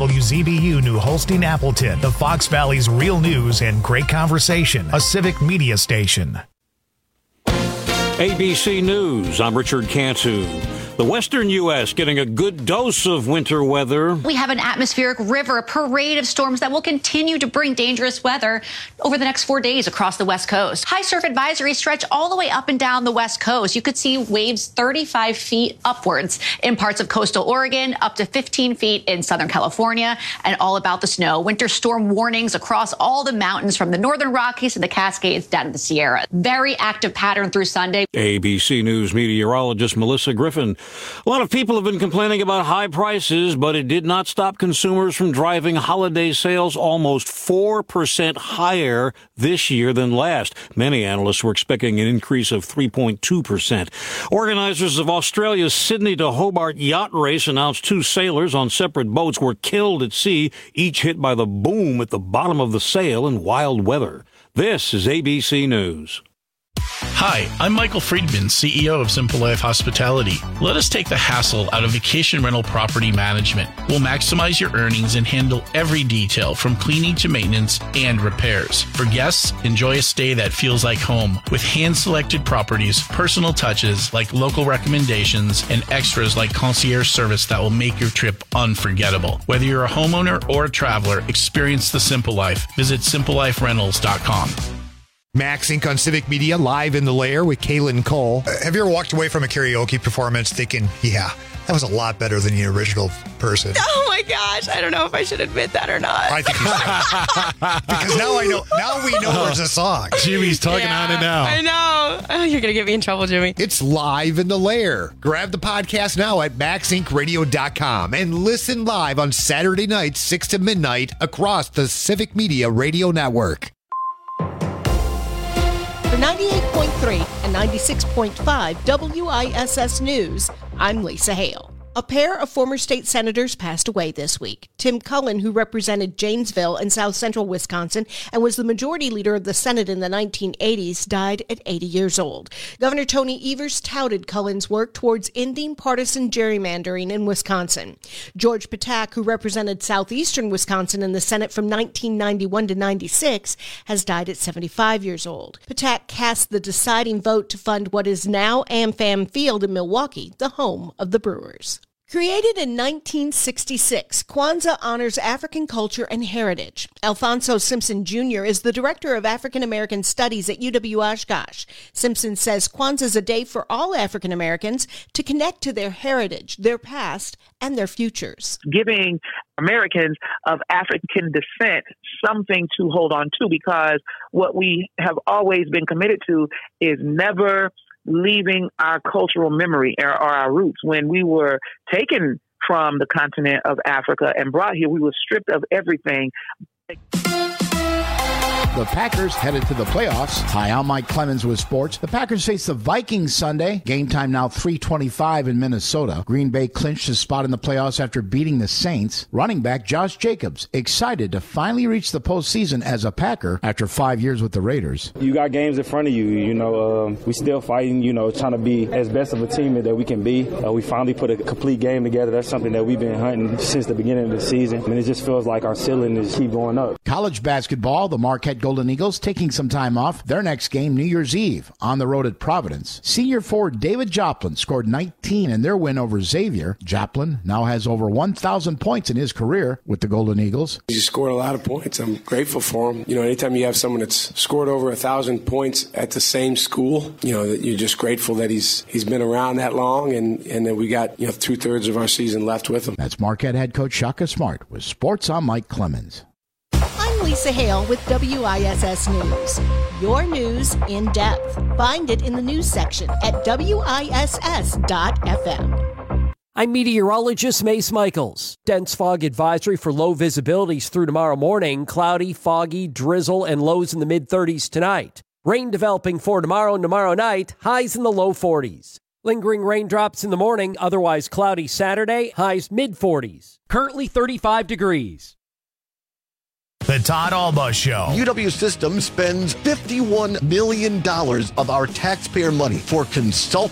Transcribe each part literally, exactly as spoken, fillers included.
W Z B U New Holstein Appleton, the Fox Valley's real news and great conversation, a civic media station. A B C News, I'm Richard Cantu. The western U S getting a good dose of winter weather. We have an atmospheric river, a parade of storms that will continue to bring dangerous weather over the next four days across the West Coast. High surf advisories stretch all the way up and down the West Coast. You could see waves thirty-five feet upwards in parts of coastal Oregon, up to fifteen feet in Southern California, and all about the snow. Winter storm warnings across all the mountains from the Northern Rockies to the Cascades down to the Sierra. Very active pattern through Sunday. A B C News meteorologist Melissa Griffin. A lot of people have been complaining about high prices, but it did not stop consumers from driving holiday sales almost four percent higher this year than last. Many analysts were expecting an increase of three point two percent. Organizers of Australia's Sydney to Hobart yacht race announced two sailors on separate boats were killed at sea, each hit by the boom at the bottom of the sail in wild weather. This is A B C News. Hi, I'm Michael Friedman, C E O of Simple Life Hospitality. Let us take the hassle out of vacation rental property management. We'll maximize your earnings and handle every detail from cleaning to maintenance and repairs. For guests, enjoy a stay that feels like home with hand-selected properties, personal touches like local recommendations, and extras like concierge service that will make your trip unforgettable. Whether you're a homeowner or a traveler, experience the Simple Life. Visit simple life rentals dot com. Max Incorporated on Civic Media, live in the lair with Kaylin Cole. Uh, have you ever walked away from a karaoke performance thinking, yeah, that was a lot better than the original person? Oh my gosh, I don't know if I should admit that or not. I think you should. Because now I know, now we know there's a song. Jimmy's talking Yeah, on it now. I know. Oh, you're going to get me in trouble, Jimmy. It's live in the lair. Grab the podcast now at max inc radio dot com and listen live on Saturday nights, six to midnight across the Civic Media Radio Network. For ninety-eight point three and ninety-six point five W I S S News, I'm Lisa Hale. A pair of former state senators passed away this week. Tim Cullen, who represented Janesville and South Central Wisconsin and was the majority leader of the Senate in the nineteen eighties, died at eighty years old. Governor Tony Evers touted Cullen's work towards ending partisan gerrymandering in Wisconsin. George Patak, who represented southeastern Wisconsin in the Senate from nineteen ninety-one to ninety-six, has died at seventy-five years old. Patak cast the deciding vote to fund what is now AmFam Field in Milwaukee, the home of the Brewers. Created in nineteen sixty-six, Kwanzaa honors African culture and heritage. Alfonso Simpson Junior is the Director of African American Studies at U W Oshkosh. Simpson says Kwanzaa is a day for all African Americans to connect to their heritage, their past, and their futures. Giving Americans of African descent something to hold on to, because what we have always been committed to is never leaving our cultural memory or, or our roots. When we were taken from the continent of Africa and brought here, we were stripped of everything. The Packers headed to the playoffs. Hi, I'm Mike Clemens with sports. The Packers face the Vikings Sunday. Game time now three twenty-five in Minnesota. Green Bay clinched his spot in the playoffs after beating the Saints. Running back Josh Jacobs excited to finally reach the postseason as a Packer after five years with the Raiders. You got games in front of you. You know, um, we still fighting, you know, trying to be as best of a team that we can be. Uh, we finally put a complete game together. That's something that we've been hunting since the beginning of the season. I mean, it just feels like our ceiling is keep going up. College basketball, the Marquette Golden Eagles taking some time off. Their next game, New Year's Eve, on the road at Providence. Senior forward David Joplin scored nineteen in their win over Xavier. Joplin now has over one thousand points in his career with the Golden Eagles. He scored a lot of points. I'm grateful for him. You know, anytime you have someone that's scored over a thousand points at the same school, you know, that you're just grateful that he's he's been around that long, and, and that we got, you know, two-thirds of our season left with him. That's Marquette head coach Shaka Smart with Sports. I'm Mike Clemens. I'm Lisa Hale with W I S S News. Your news in depth. Find it in the news section at W I S S dot F M. I'm meteorologist Mace Michaels. Dense fog advisory for low visibilities through tomorrow morning. Cloudy, foggy, drizzle, and lows in the mid-thirties tonight. Rain developing for tomorrow and tomorrow night. Highs in the low forties. Lingering raindrops in the morning. Otherwise cloudy Saturday. Highs mid-forties. Currently thirty-five degrees. The Todd Alba Show. U W Systems spends fifty-one million dollars of our taxpayer money for consultants.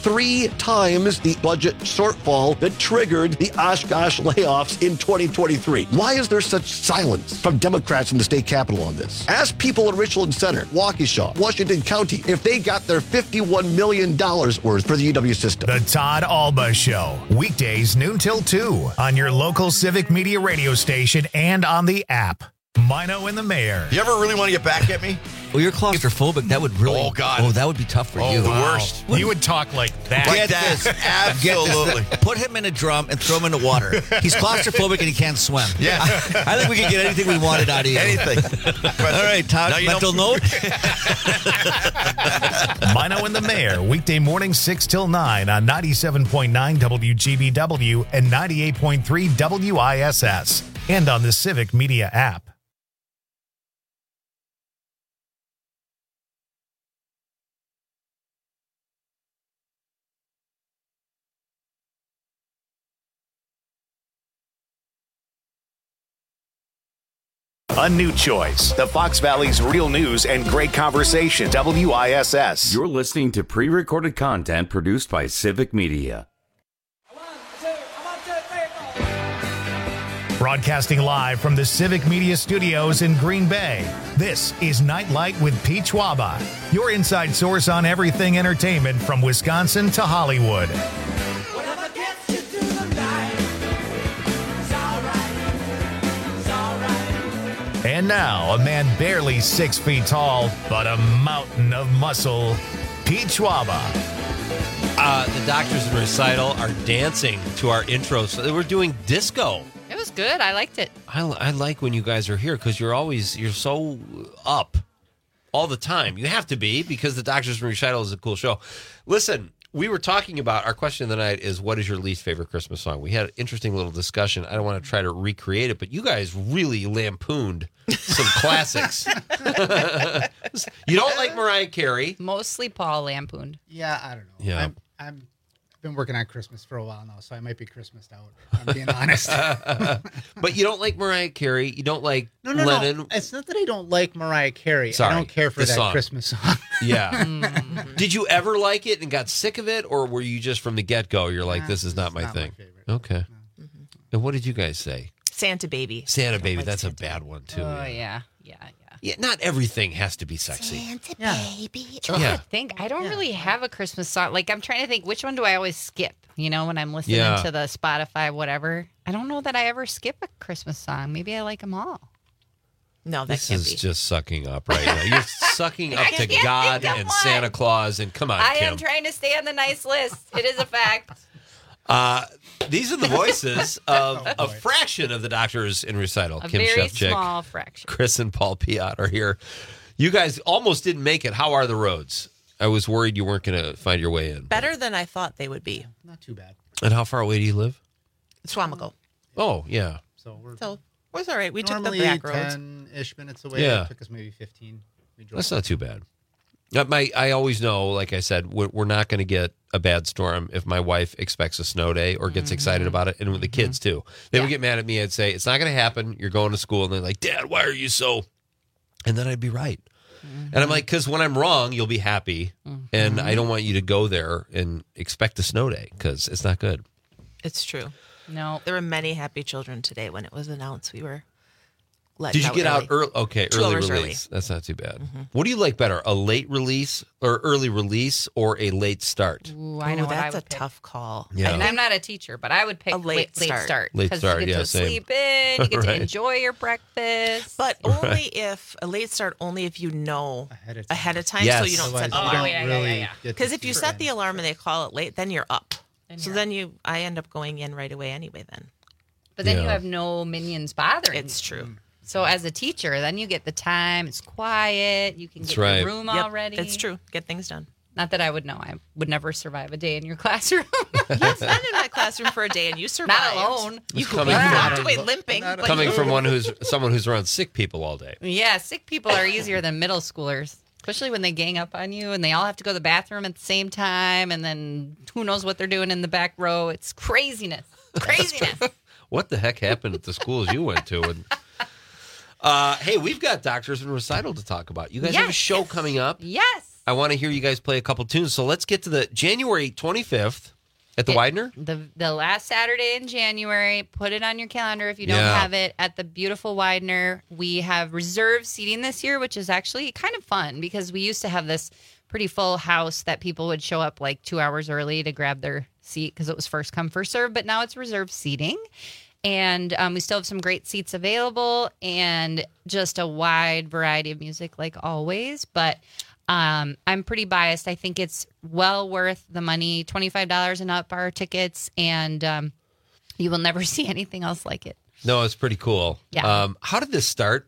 three times the budget shortfall that triggered the Oshkosh layoffs in twenty twenty-three. Why is there such silence from Democrats in the state capitol on this? Ask people in Richland Center, Waukesha, Washington County if they got their fifty-one million dollars worth for the U W system. The Todd Alba Show, weekdays noon till two on your local Civic Media radio station and on the app. Mino and the Mayor. You ever really want to get back at me? Well, you're claustrophobic. That would really. Oh, God. Oh, that would be tough for oh, you. the worst. What? You would talk like that. Like Get that. this. Absolutely. Get this. Put him in a drum and throw him into water. He's claustrophobic and he can't swim. Yeah. I, I think we can get anything we wanted out of you. Anything. All right, Todd, mental note. Mino and the Mayor, weekday morning six till nine on ninety-seven point nine W G B W and ninety-eight point three W I S S and on the Civic Media app. A new choice. The Fox Valley's real news and great conversation. W I S S. You're listening to pre-recorded content produced by Civic Media. Broadcasting live from the Civic Media Studios in Green Bay. This is Nightlight with Pete Schwaba, your inside source on everything entertainment from Wisconsin to Hollywood. And now, a man barely six feet tall, but a mountain of muscle, Pete Schwaba. Uh, the Doctors in Recital are dancing to our intro. So we're doing disco. It was good. I liked it. I, I like when you guys are here because you're always, you're so up all the time. You have to be because the Doctors in Recital is a cool show. Listen, we were talking about, our question of the night is, what is your least favorite Christmas song? We had an interesting little discussion. I don't want to try to recreate it, but you guys really lampooned some classics. You don't like Mariah Carey. Mostly Paul lampooned. Yeah, I don't know. Yeah. I'm, I'm I've been working on Christmas for a while now, so I might be Christmased out. I'm being honest. But you don't like Mariah Carey. You don't like No, no, Lennon. no. It's not that I don't like Mariah Carey. Sorry, I don't care for the that song. Christmas song. Yeah. Did you ever like it and got sick of it, or were you just from the get-go, you're like, Nah, this is not my not my thing? favorite. Okay. And what did you guys say? Santa Baby. Santa I don't Baby. like That's Santa a bad one, too. Oh, yeah. Yeah, yeah. Yeah, not everything has to be sexy. Santa Baby. Yeah. I think I don't really have a Christmas song. Like, I'm trying to think, which one do I always skip? You know, when I'm listening Yeah. to the Spotify, whatever. I don't know that I ever skip a Christmas song. Maybe I like them all. No, that This can't is be. just sucking up right now. You're sucking up I to can't God think of and one. Santa Claus, and come on, I Kim. am trying to stay on the nice list. It is a fact. Uh, these are the voices of a fraction of the Doctors in Recital. A Kim very Shefchick, small fraction. Chris and Paul Piat are here. You guys almost didn't make it. How are the roads? I was worried you weren't going to find your way in. Better than I thought they would be. Not too bad. And how far away do you live? Swamico. Oh, yeah. So we're So it was all right. We normally took the back roads. ten-ish minutes away. Yeah. It took us maybe fifteen. We drove That's not too bad. Uh, My, I always know, like I said, we're, we're not going to get a bad storm if my wife expects a snow day or gets excited about it, and with the kids too. They would get mad at me. I'd say, it's not going to happen. You're going to school. And they're like, Dad, why are you so... And then I'd be right. And I'm like, because when I'm wrong, you'll be happy. And I don't want you to go there and expect a snow day because it's not good. It's true. No. There were many happy children today when it was announced we were let Did you out get early. out early? Okay, Two early hours release. early. That's not too bad. What do you like better, a late release or early release or a late start? Ooh, I know Ooh, what I that's would a pick. tough call. Yeah. And I'm not a teacher, but I would pick A late late, late start. start. Late 'cause start, you get yeah, to same. sleep in, you get Right. to enjoy your breakfast. But only if a late start, only if you know ahead of time, ahead of time Yes. so you don't set the Otherwise, you alarm. don't yeah, yeah, really yeah, yeah. get to Because if you sleep set in. the alarm and they call it late, then you're up. Then So you're then you, I end up going in right away anyway. Then But then you Yeah. have no minions bothering. it's you. true. So as a teacher, then you get the time. It's quiet. You can That's get right. your room Yep, already. That's true. Get things done. Not that I would know. I would never survive a day in your classroom. You've been in my classroom for a day and you survived. Not alone. You It's coming walked from- away limping. But Coming you- from one who's someone who's around sick people all day. Yeah, sick people are easier than middle schoolers, especially when they gang up on you and they all have to go to the bathroom at the same time, and then who knows what they're doing in the back row. It's craziness. Craziness. What the heck happened at the schools you went to? And uh, hey, we've got Doctors in Recital to talk about. You guys have a Yes. show coming up. Yes. I want to hear you guys play a couple tunes. So let's get to the January twenty-fifth at the It- Widener. The the last Saturday in January. Put it on your calendar if you don't Yeah. have it. At the beautiful Widener, we have reserved seating this year, which is actually kind of fun because we used to have this pretty full house that people would show up like two hours early to grab their seat because it was first come, first serve. But now it's reserved seating. And um, we still have some great seats available and just a wide variety of music like always. But um, I'm pretty biased. I think it's well worth the money. twenty-five dollars and up are tickets, and um, you will never see anything else like it. No, it's pretty cool. Yeah. Um, how did this start?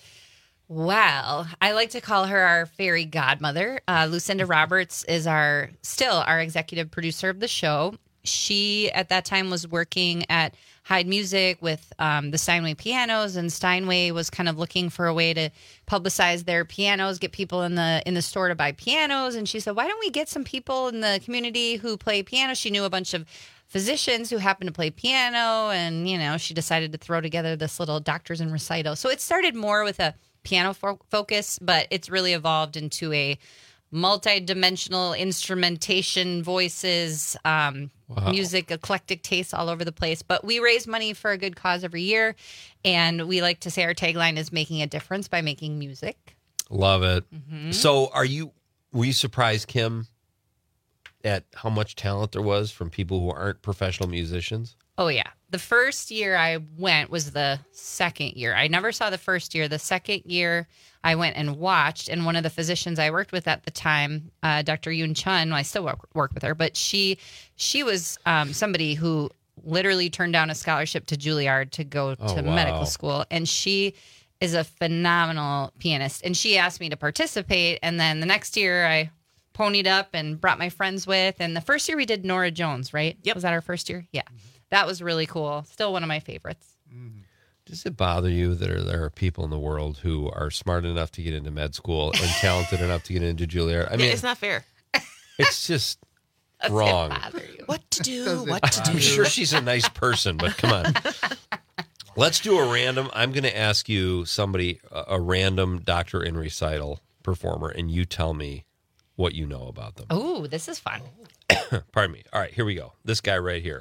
Well, I like to call her our fairy godmother. Uh, Lucinda Roberts is our still our executive producer of the show. She, at that time, was working at Hyde Music with um, the Steinway pianos, and Steinway was kind of looking for a way to publicize their pianos, get people in the in the store to buy pianos. And she said, why don't we get some people in the community who play piano? She knew a bunch of physicians who happened to play piano, and, you know, she decided to throw together this little doctors in recital. So it started more with a piano fo- focus, but it's really evolved into a multi-dimensional instrumentation, voices, um, Wow. music, eclectic tastes all over the place. But we raise money for a good cause every year, and we like to say our tagline is making a difference by making music. Love it. Mhm. So, are you? Were you surprised, Kim, at how much talent there was from people who aren't professional musicians? Oh, yeah. The first year I went was the second year. I never saw the first year. The second year I went and watched, and one of the physicians I worked with at the time, uh, Doctor Yoon Chun, well, I still work, work with her, but she she was um, somebody who literally turned down a scholarship to Juilliard to go Oh, to wow. medical school, and she is a phenomenal pianist. And she asked me to participate, and then the next year I ponied up and brought my friends with, and the first year we did Nora Jones, right? Yep. Was that our first year? Yeah. That was really cool. Still one of my favorites. Does it bother you that are, there are people in the world who are smart enough to get into med school and talented enough to get into Juilliard? I mean, it's not fair. it's just wrong. What to do? What to do? I'm sure she's a nice person, but come on. Let's do a random. I'm going to ask you somebody, a, a random doctor in recital performer, and you tell me what you know about them. Oh, this is fun. Pardon me. All right, here we go. This guy right here.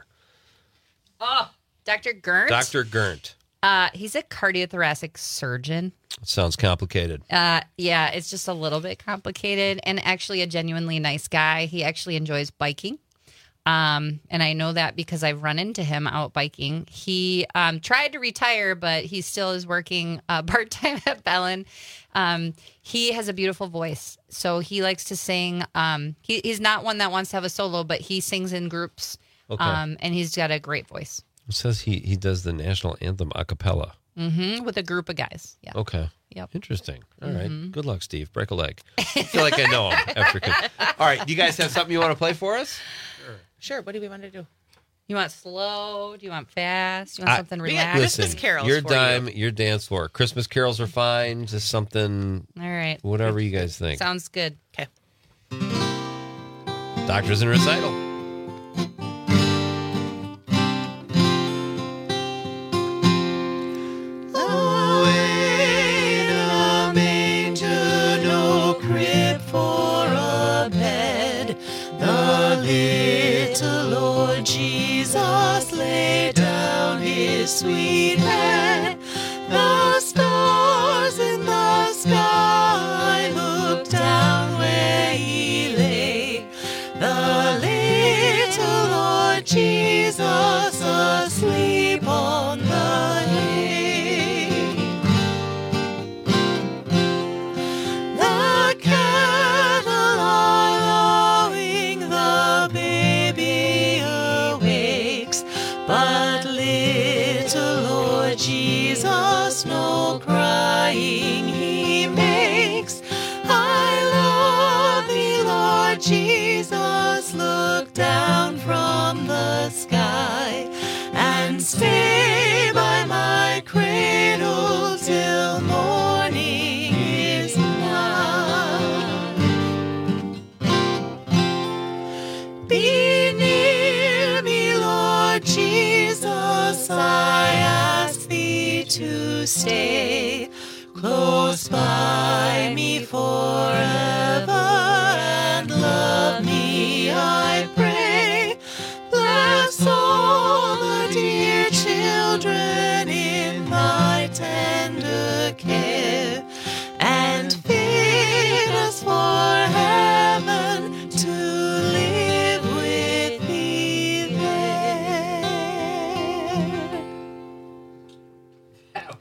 Oh, Doctor Gerndt. Doctor Gerndt. Uh, he's a cardiothoracic surgeon. Sounds complicated. Uh, yeah, it's just a little bit complicated, and actually a genuinely nice guy. He actually enjoys biking. Um, and I know that because I've run into him out biking. He um, tried to retire, but he still is working uh, part-time at Bellin. Um, he has a beautiful voice, so he likes to sing. Um, he, he's not one that wants to have a solo, but he sings in groups, Okay. um, and he's got a great voice. It says he, he does the national anthem a cappella. Mm-hmm, with a group of guys. Yeah. Okay. Yep. Interesting. All right. Mhm. Good luck, Steve. Break a leg. I feel like I know him after. All right. Do you guys have something you want to play for us? Sure. What do we want to do? You want slow? Do you want fast? Do you want I- something We got relaxed? Listen, Christmas carols your for dime, your dance floor. Christmas carols are fine. Just something, All right. whatever you guys think. Sounds good. Okay. Doctors in recital. Jesus laid down his sweet head. The stars in the sky looked down where he lay. The little Lord Jesus asleep on the hay. The cattle are lowing, the baby awakes, but little Lord Jesus no crying he makes. I love thee, Lord Jesus, look down from the sky and stay by my cradle till morning is nigh. Be near me, Lord Jesus, I ask thee to stay close by me forever.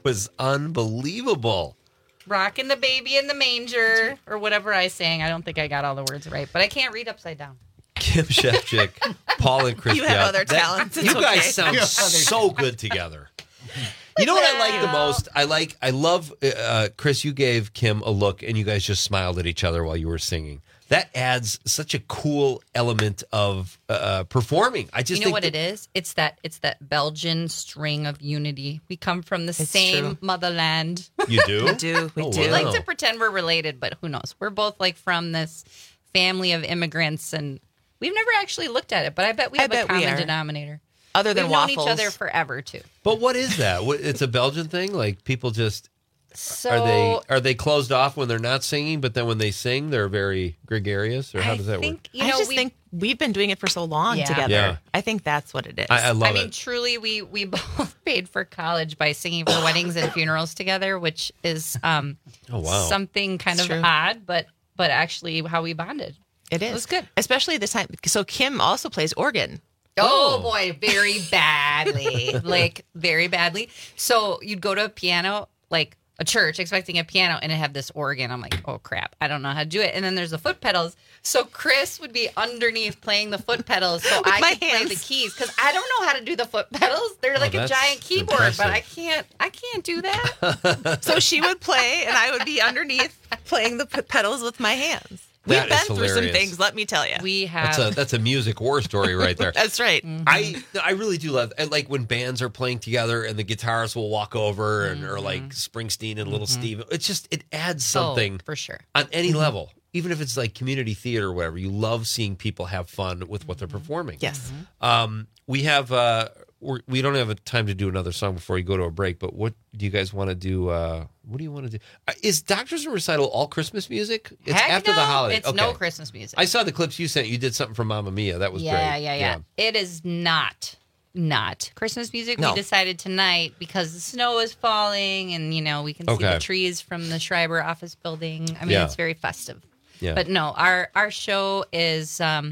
was unbelievable. Rocking the baby in the manger, or whatever I sang. I don't think I got all the words right, but I can't read upside down. Kim Shevchik, Paul and Chris. You have Piat. other That- talents. It's You guys okay. sound Yeah. so good together. You know what I like the most? I like, I love, uh, Chris, you gave Kim a look and you guys just smiled at each other while you were singing. That adds such a cool element of uh, performing. I just You know think what that- it is? It's that it's that Belgian string of unity. We come from the It's same true. motherland. You do? We do. We Oh, do. We wow. like to pretend we're related, but who knows? We're both like from this family of immigrants, and we've never actually looked at it. But I bet we I have bet a we common are. denominator. Other than We've known waffles. each other forever too. But what is that? What, it's a Belgian thing? Like people just, So are they are they closed off when they're not singing, but then when they sing, they're very gregarious? Or how I does that think, work? You I know, just we, think we've been doing it for so long Yeah. together. Yeah. I think that's what it is. I, I love I mean, it. truly, we we both paid for college by singing for weddings and funerals together, which is um, Oh, wow. something kind It's of true. odd, but but actually how we bonded. It is. It was good. Especially this time. So Kim also plays organ. Oh, boy, very badly, like very badly. So you'd go to a piano, like a church, expecting a piano, and it had this organ. I'm like, oh crap, I don't know how to do it. And then there's the foot pedals. So Chris would be underneath playing the foot pedals, so I my could play hands. the keys because I don't know how to do the foot pedals. They're like a that's giant keyboard, impressive. but I can't, I can't do that. So she would play, and I would be underneath playing the p- pedals with my hands. That We've been is through some hilarious. things, let me tell you. We have. That's a that's a music war story right there. That's right. I I really do love and like when bands are playing together and the guitarist will walk over and or like Springsteen and Little Steve. It's just it adds something Oh, for sure. on any level, even if it's like community theater or whatever. You love seeing people have fun with what they're performing. Yes. Um, we have uh, we're, we don't have a time to do another song before you go to a break. But what do you guys want to do? Uh, what do you want to do? Uh, is Doctors in Recital all Christmas music? It's Heck after no, the holiday. It's no Christmas music. I saw the clips you sent. You did something from Mamma Mia. That was yeah, great. yeah, yeah, It is not not Christmas music. No. We decided tonight because the snow is falling, and you know we can see Okay. the trees from the Schreiber office building. I mean, Yeah. it's very festive. Yeah. But no, our our show is um,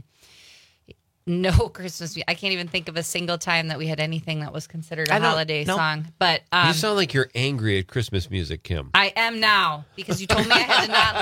no Christmas music. I can't even think of a single time that we had anything that was considered a I don't- holiday nope. song. But um, you sound like you're angry at Christmas music, Kim. I am now because you told me I had to not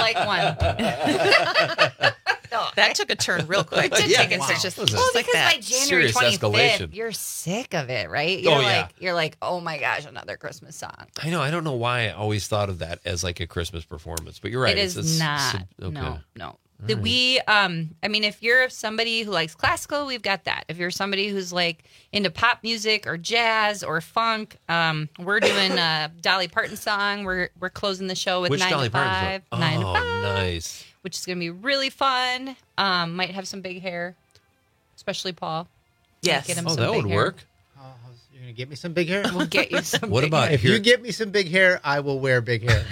like one. No, That took a turn real quick. It did Yeah, take a wow. turn. That was a- Well, like because that. by January Serious twenty-fifth, escalation. you're sick of it, right? You're Oh, like, yeah. You're like, oh my gosh, another Christmas song. I know. I don't know why I always thought of that as like a Christmas performance, but you're right. It is It's- it's- not. it's- okay. No, no. The- We, um, I mean, if you're somebody who likes classical, we've got that. If you're somebody who's like into pop music or jazz or funk, um, we're doing a Dolly Parton song. We're we're closing the show with Which nine Dolly to Parton five, song? nine to Oh, five, nice. which is going to be really fun. Um, might have some big hair, especially Paul. Might Yes. get him Oh, some that big would hair. work. You're gonna get me some big hair. We'll get you some. What big about hair. If here? you get me some big hair, I will wear big hair.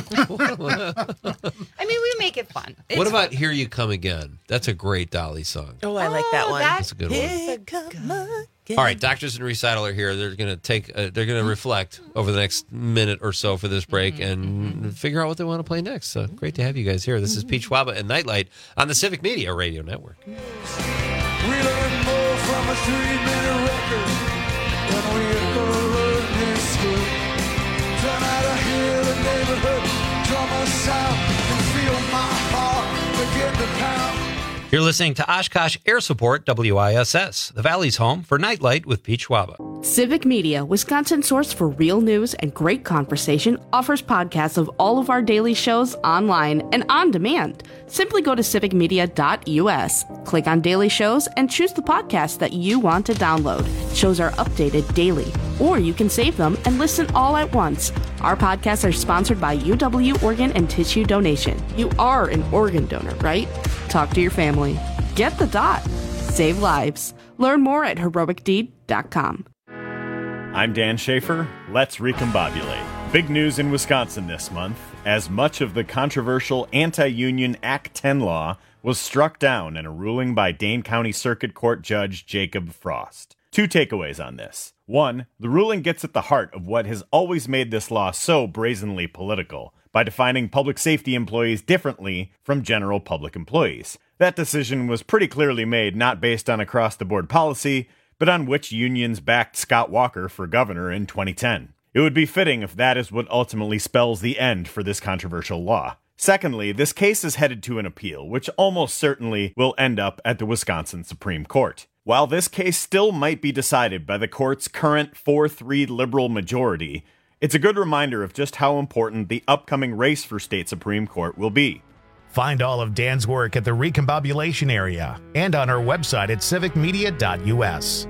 I mean, we make it fun. What It's- about Here You Come Again? That's a great Dolly song. Oh, I like that Oh, one. that's That's a good one. Here come again. All right, Doctors in Recital are here. They're going to take. Uh, they're going to reflect over the next minute or so for this break and figure out what they want to play next. So great to have you guys here. This is Peach Waba and Nightlight on the Civic Media Radio Network. We learn more from a three-minute record than we ever learned in school. Turn out to hear the neighborhood drummer sound and feel my heart begin to pound. You're listening to Oshkosh Air Support W I S S, the Valley's home for Nightlight with Peach Waba. Civic Media, Wisconsin source for real news and great conversation, offers podcasts of all of our daily shows online and on demand. Simply go to civic media dot U S, click on daily shows, and choose the podcast that you want to download. Shows are updated daily, or you can save them and listen all at once. Our podcasts are sponsored by U W Organ and Tissue Donation. You are an organ donor, right? Talk to your family. Get the dot. Save lives. Learn more at heroic deed dot com. I'm Dan Schaefer. Let's recombobulate. Big news in Wisconsin this month, as much of the controversial anti-union Act ten law was struck down in a ruling by Dane County Circuit Court Judge Jacob Frost. Two takeaways on this. One, the ruling gets at the heart of what has always made this law so brazenly political, by defining public safety employees differently from general public employees. That decision was pretty clearly made not based on across-the-board policy, but on which unions backed Scott Walker for governor in twenty ten. It would be fitting if that is what ultimately spells the end for this controversial law. Secondly, this case is headed to an appeal, which almost certainly will end up at the Wisconsin Supreme Court. While this case still might be decided by the court's current four three liberal majority, it's a good reminder of just how important the upcoming race for state Supreme Court will be. Find all of Dan's work at the Recombobulation area and on our website at civic media dot u s.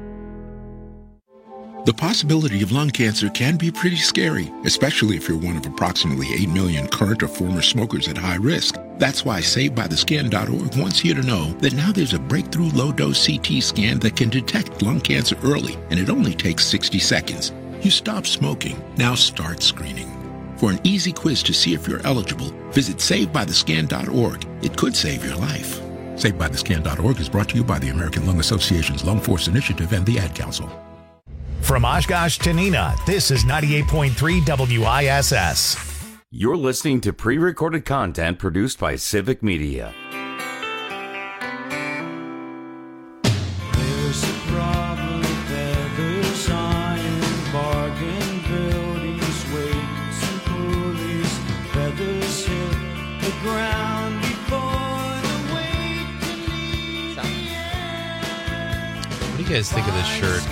The possibility of lung cancer can be pretty scary, especially if you're one of approximately eight million current or former smokers at high risk. That's why Saved By The Skin dot org wants you to know that now there's a breakthrough low-dose C T scan that can detect lung cancer early, and it only takes sixty seconds. You stop smoking, now start screening. For an easy quiz to see if you're eligible, visit Saved By The Skin dot org. It could save your life. Saved By The Skin dot org is brought to you by the American Lung Association's Lung Force Initiative and the Ad Council. From Oshkosh to Neenah, this is ninety-eight point three W I S S. You're listening to pre-recorded content produced by Civic Media. There's a problem with feathers on bargain buildings, wakes and pulleys. Feathers hit the ground before the wake can leave the air. What do you guys think of this shirt?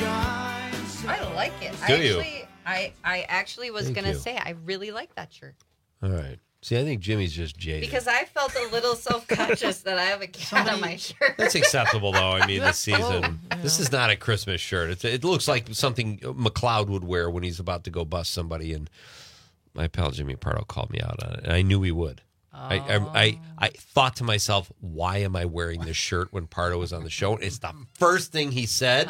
I like it. Do I you? actually, I, I actually was Thank going to you. say I really like that shirt. All right. See, I think Jimmy's just jaded. Because I felt a little self-conscious that I have a cat on my shirt. That's acceptable, though. I mean, this season, this is not a Christmas shirt. It's, it looks like something McLeod would wear when he's about to go bust somebody. And my pal Jimmy Pardo called me out on it, and I knew he would. I, I, I I thought to myself, why am I wearing this shirt when Pardo was on the show? It's the first thing he said.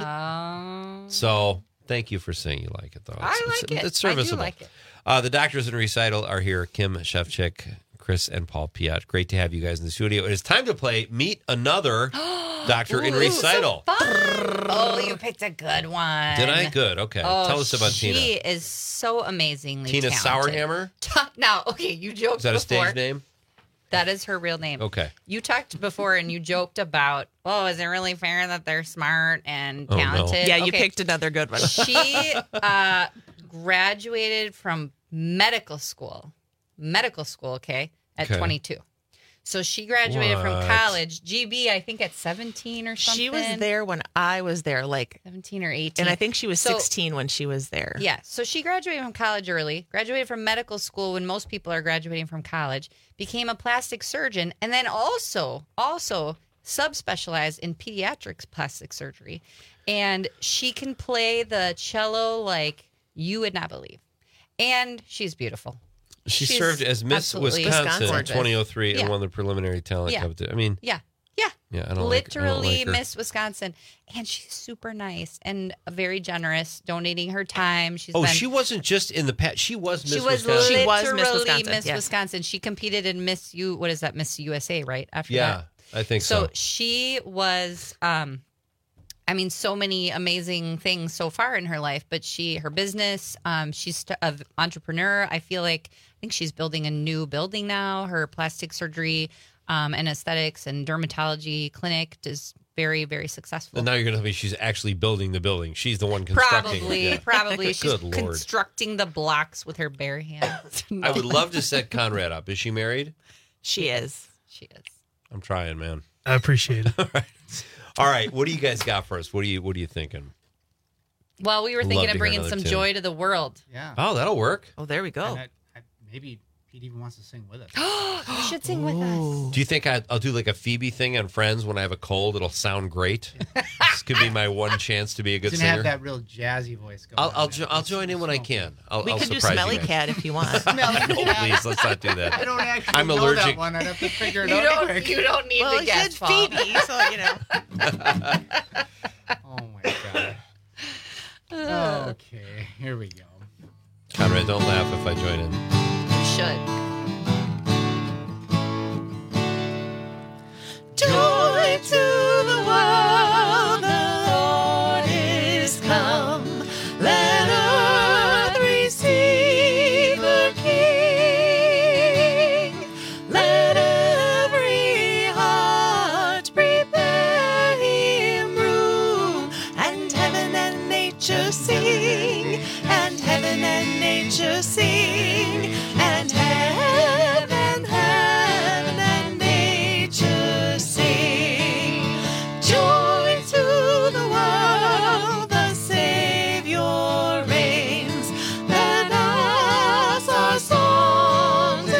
Um, So thank you for saying you like it, though. It's, I like it's, it. It's serviceable. I do like it. Uh, the Doctors in Recital are here. Kim Shevchik, Chris, and Paul Piat. Great to have you guys in the studio. It is time to play Meet Another Doctor in Ooh, Recital. so fun. Oh, you picked a good one. Did I? Good. Okay. Oh, Tell us about she Tina. She is so amazingly Tina talented. Sourhammer? Now, okay, you joked Is that a before. stage name? That is her real name. Okay. You talked before and you joked about, oh, is it really fair that they're smart and Oh, no. talented? Yeah, you Okay. picked another good one. She uh, graduated from medical school. Medical school, okay, at Okay. twenty-two. So she graduated from What? college, G B, I think at seventeen or something. She was there when I was there, like seventeen or eighteen. and I think she was So- sixteen when she was there. Yeah. So she graduated from college early, graduated from medical school when most people are graduating from college, became a plastic surgeon, and then also, also subspecialized in pediatrics plastic surgery. And she can play the cello like you would not believe. And she's beautiful. She She's served as Miss absolutely Wisconsin in gorgeous. twenty oh three Yeah. and won the preliminary talent Yeah. competition. I mean, Yeah. Yeah. yeah, I don't Literally like, I don't like her. Miss Wisconsin. And she's super nice and very generous, donating her time. She's Oh, been, she wasn't just in the past. She was Miss She was Wisconsin. literally She was Miss Wisconsin, Miss yes. Wisconsin. She competed in Miss U. What is that? Miss U S A, right? After Yeah, that. I think So so. she was. Um, I mean, so many amazing things so far in her life, but she, her business, um, she's an entrepreneur. I feel like I think she's building a new building now. Her plastic surgery um, and aesthetics and dermatology clinic is very, very successful. And now you're going to tell me she's actually building the building. She's the one constructing Probably, it. Yeah. probably. She's Good Lord. constructing the blocks with her bare hands. I would love to set Conrad up. Is she married? She is. She is. I'm trying, man. I appreciate it. All right. All right. What do you guys got for us? What are you What are you thinking? Well, we were Love thinking to of hear bringing another some tune. joy to the world. Yeah. Oh, that'll work. Oh, there we go. And I, I, maybe Pete even wants to sing with us. You should sing with us. Do you think I, I'll do like a Phoebe thing on Friends when I have a cold? It'll sound great. This could be my one chance to be a good He's gonna singer. have that real jazzy voice going. I'll I'll, on jo- there. I'll join in when I can. I'll, We I'll could do surprise Smelly you guys. Cat if you want. No, please, let's not do that. I don't actually I'm know allergic. that one. I'd have to figure it You out don't. quick. You don't need well, the it guest said Phoebe, so you know. Oh my god. Okay, here we go. Conrad, don't laugh if I join in. You should. Joy to the world, the Lord is come. Let earth receive her King. Let every heart prepare him room, and heaven and nature sing, and heaven and nature sing, and heaven, heaven, and nature sing. Joy to the world, the Savior reigns. Let us our songs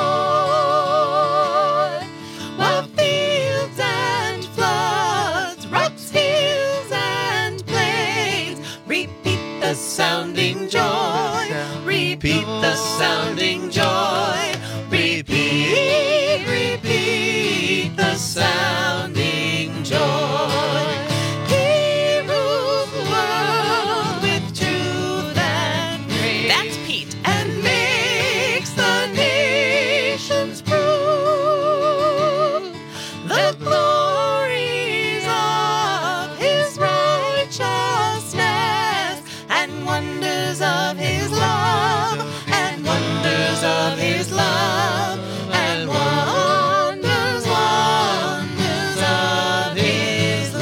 employ, while fields and floods, rocks, hills, and plains repeat the sounding joy, repeat the sounding joy, repeat, repeat the sounding joy. He rules the world with truth and grace. That's Pete. And makes the nations prove the glories of his righteousness, and wonders of his love, and wonders of his love, and wonders, wonders of his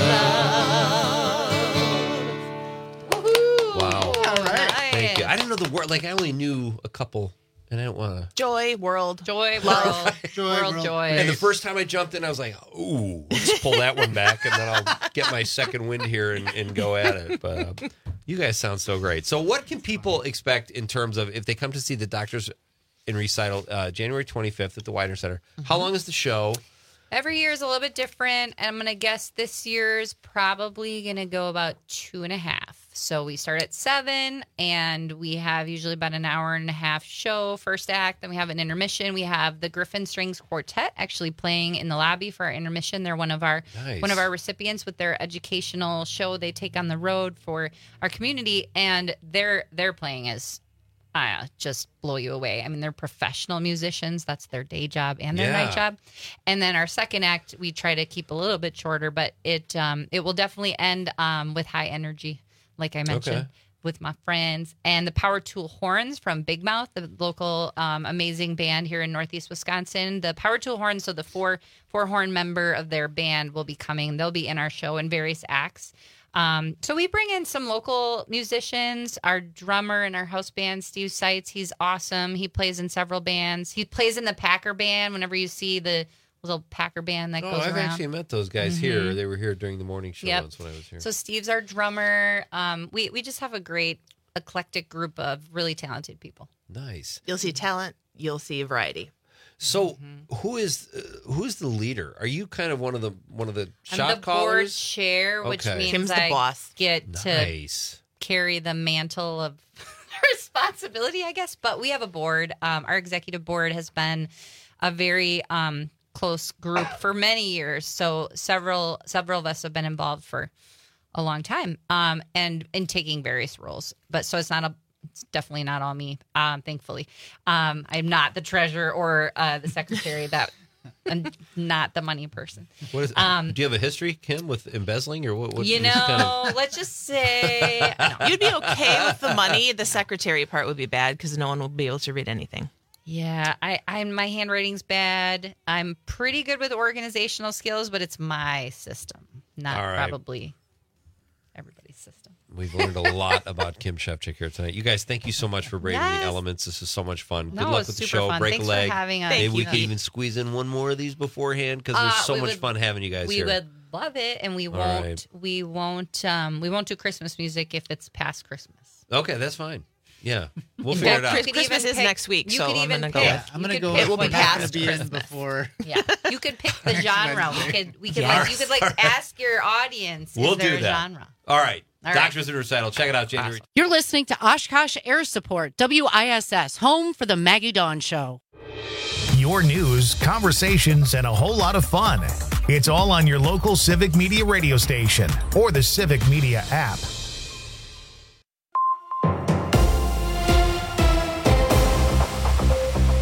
love. Wow. All right. Thank you. I didn't know the word. Like, I only knew a couple, and I don't want to. Joy, world. Joy, Love. world, joy, world, joy. And the first time I jumped in, I was like, ooh, let's pull that one back, and then I'll get my second wind here and, and go at it. But uh, you guys sound so great. So what can people expect in terms of if they come to see the Doctors in Recital uh, January twenty-fifth at the Widener Center? How long is the show? Every year is a little bit different. And I'm going to guess this year's probably going to go about two and a half. So we start at seven, and we have usually about an hour and a half show, first act. Then we have an intermission. We have the Griffin Strings Quartet actually playing in the lobby for our intermission. They're one of our Nice. one of our recipients with their educational show they take on the road for our community, and their their playing is uh, just blow you away. I mean, they're professional musicians. That's their day job and their Yeah. night job. And then our second act, we try to keep a little bit shorter, but it um, it will definitely end um, with high energy, like I mentioned, Okay. with my friends. And the Power Tool Horns from Big Mouth, the local um, amazing band here in Northeast Wisconsin. The Power Tool Horns, so the four four horn member of their band will be coming. They'll be in our show in various acts. Um, so we bring in some local musicians. Our drummer in our house band, Steve Seitz, he's awesome. He plays in several bands. He plays in the Packer band. Whenever you see the little Packer band that Oh, goes I've around. actually met those guys Mhm. here. They were here during the morning show Yep. once when I was here. So Steve's our drummer. Um, we we just have a great eclectic group of really talented people. Nice. You'll see talent. You'll see variety. So Mm-hmm. who is uh, who's the leader? Are you kind of one of the one of the I'm shot the board callers? chair, which Okay. means Kim's the I boss. get Nice. to carry the mantle of responsibility, I guess. But we have a board. Um, our executive board has been a very um, close group for many years. So several several of us have been involved for a long time, um, and in taking various roles. But so it's not a it's definitely not all me. Um, thankfully, um, I'm not the treasurer or uh, the secretary. That I'm not the money person. What is, Um, do you have a history, Kim, with embezzling or what? what you know, what's kind of- let's just say no. You'd be okay with the money. The secretary part would be bad because no one will be able to read anything. Yeah, I, I'm my handwriting's bad. I'm pretty good with organizational skills, but it's my system, not All right. probably everybody's system. We've learned a lot about Kim Shevchik here tonight. You guys, thank you so much for bringing Yes. the elements. This is so much fun. No, Good luck it's with the super show. fun. Break Thanks a for leg. having us. Maybe Thank we you. can even squeeze in one more of these beforehand because there's Uh, so we much would- fun having you guys we here. would love it, and we All won't. right. We won't. Um, we won't do Christmas music if it's past Christmas. Okay, that's fine. Yeah, we'll In figure fact, it out. you could Christmas even is pick- next week, you so could I'm even gonna go pick- with- I'm gonna you go. could It will with be not past gonna be in Christmas. before. Yeah, you could pick the genre. We could. We could. Yeah. Like, you could like ask your audience. We'll is there do a that. genre? All right. All right. Doctors in Recital. Check it out, January. You're listening to Oshkosh Air Support, W I S S, home for the Maggie Dawn Show. Your news, conversations, and a whole lot of fun. It's all on your local Civic Media radio station or the Civic Media app.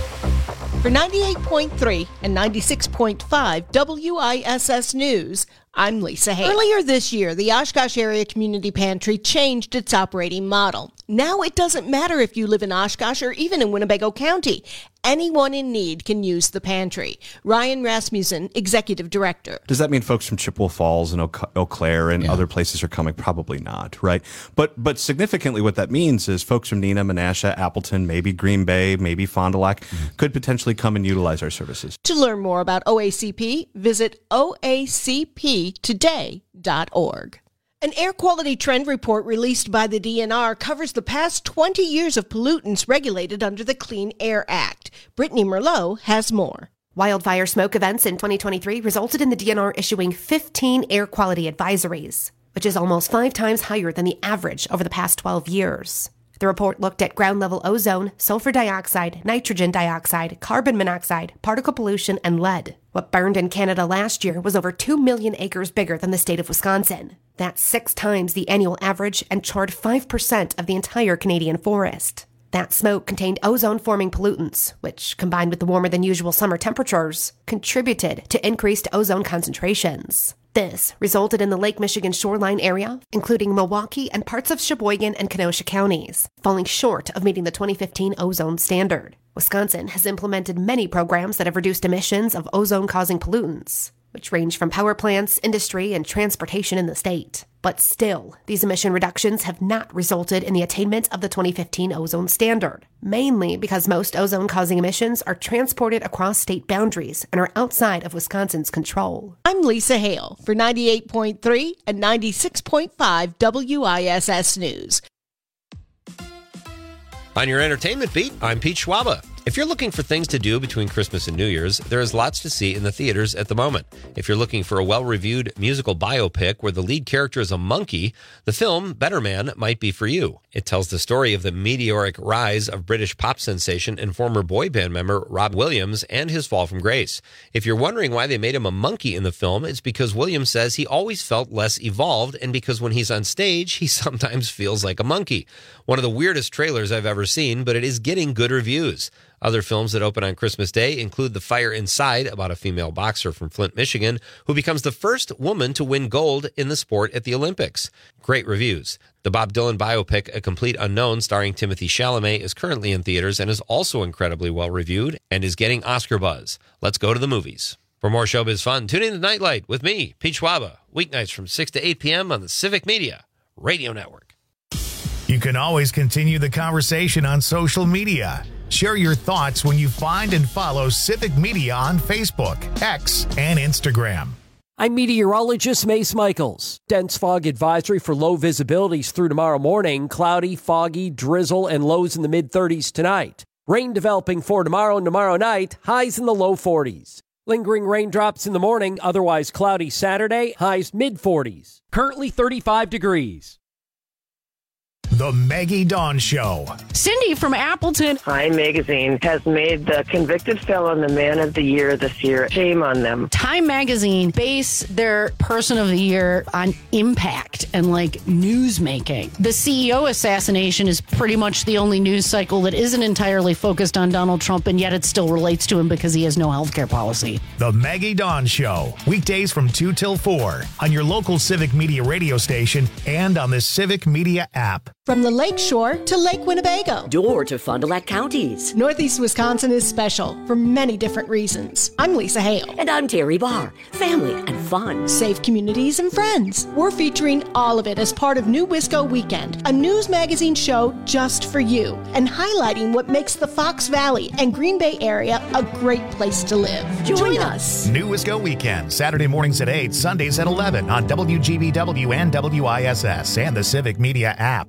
For ninety-eight point three and ninety-six point five W I S S News, I'm Lisa Hay. Earlier this year, the Oshkosh Area Community Pantry changed its operating model. Now it doesn't matter if you live in Oshkosh or even in Winnebago County. Anyone in need can use the pantry. Ryan Rasmussen, Executive Director. Does that mean folks from Chippewa Falls and Eau, Eau Claire and yeah. other places are coming? Probably not, right? But but significantly what that means is folks from Neenah, Menasha, Appleton, maybe Green Bay, maybe Fond du Lac mm-hmm. could potentially come and utilize our services. To learn more about O A C P, visit O A C P today dot org. An air quality trend report released by the D N R covers the past twenty years of pollutants regulated under the Clean Air Act. Brittany Merlot has more. Wildfire smoke events in twenty twenty-three resulted in the D N R issuing fifteen air quality advisories, which is almost five times higher than the average over the past twelve years. The report looked at ground-level ozone, sulfur dioxide, nitrogen dioxide, carbon monoxide, particle pollution, and lead. What burned in Canada last year was over two million acres bigger than the state of Wisconsin. That's six times the annual average and charred five percent of the entire Canadian forest. That smoke contained ozone-forming pollutants, which, combined with the warmer-than-usual summer temperatures, contributed to increased ozone concentrations. This resulted in the Lake Michigan shoreline area, including Milwaukee and parts of Sheboygan and Kenosha counties, falling short of meeting the twenty fifteen ozone standard. Wisconsin has implemented many programs that have reduced emissions of ozone-causing pollutants, which range from power plants, industry, and transportation in the state. But still, these emission reductions have not resulted in the attainment of the twenty fifteen ozone standard, mainly because most ozone-causing emissions are transported across state boundaries and are outside of Wisconsin's control. I'm Lisa Hale for ninety-eight point three and ninety-six point five W I S S News. On your entertainment beat, I'm Pete Schwaba. If you're looking for things to do between Christmas and New Year's, there is lots to see in the theaters at the moment. If you're looking for a well-reviewed musical biopic where the lead character is a monkey, the film Better Man might be for you. It tells the story of the meteoric rise of British pop sensation and former boy band member Rob Williams and his fall from grace. If you're wondering why they made him a monkey in the film, it's because Williams says he always felt less evolved and because when he's on stage, he sometimes feels like a monkey. One of the weirdest trailers I've ever seen, but it is getting good reviews. Other films that open on Christmas Day include The Fire Inside, about a female boxer from Flint, Michigan, who becomes the first woman to win gold in the sport at the Olympics. Great reviews. The Bob Dylan biopic, A Complete Unknown, starring Timothée Chalamet, is currently in theaters and is also incredibly well-reviewed and is getting Oscar buzz. Let's go to the movies. For more showbiz fun, tune in to Nightlight with me, Pete Schwaba, weeknights from six to eight p.m. on the Civic Media Radio Network. You can always continue the conversation on social media. Share your thoughts when you find and follow Civic Media on Facebook, X, and Instagram. I'm meteorologist Mace Michaels. Dense fog advisory for low visibilities through tomorrow morning. Cloudy, foggy, drizzle, and lows in the mid-thirties tonight. Rain developing for tomorrow and tomorrow night. Highs in the low forties. Lingering raindrops in the morning. Otherwise cloudy Saturday. Highs mid-forties. Currently thirty-five degrees. The Maggie Dawn Show. Cindy from Appleton. Time Magazine has made the convicted felon the man of the year this year. Shame on them. Time Magazine base their person of the year on impact and like news making. The C E O assassination is pretty much the only news cycle that isn't entirely focused on Donald Trump, and yet it still relates to him because he has no health care policy. The Maggie Dawn Show. Weekdays from two till four on your local Civic Media radio station and on the Civic Media app. From the Lake Shore to Lake Winnebago. Door to Fond du Lac counties. Northeast Wisconsin is special for many different reasons. I'm Lisa Hale. And I'm Terry Barr. Family and fun. Safe communities and friends. We're featuring all of it as part of New Wisco Weekend, a news magazine show just for you, and highlighting what makes the Fox Valley and Green Bay area a great place to live. Join, Join us. us. New Wisco Weekend, Saturday mornings at eight, Sundays at eleven on W G B W and W I S S and the Civic Media app.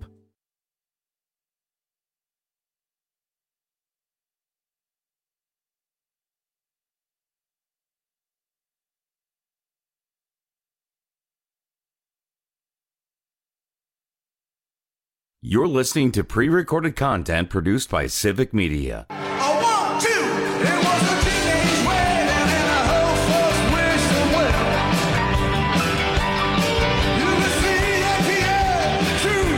You're listening to pre-recorded content produced by Civic Media. A one, two, it was a teenage wedding and a whole folks wished them well. You can see that Pierre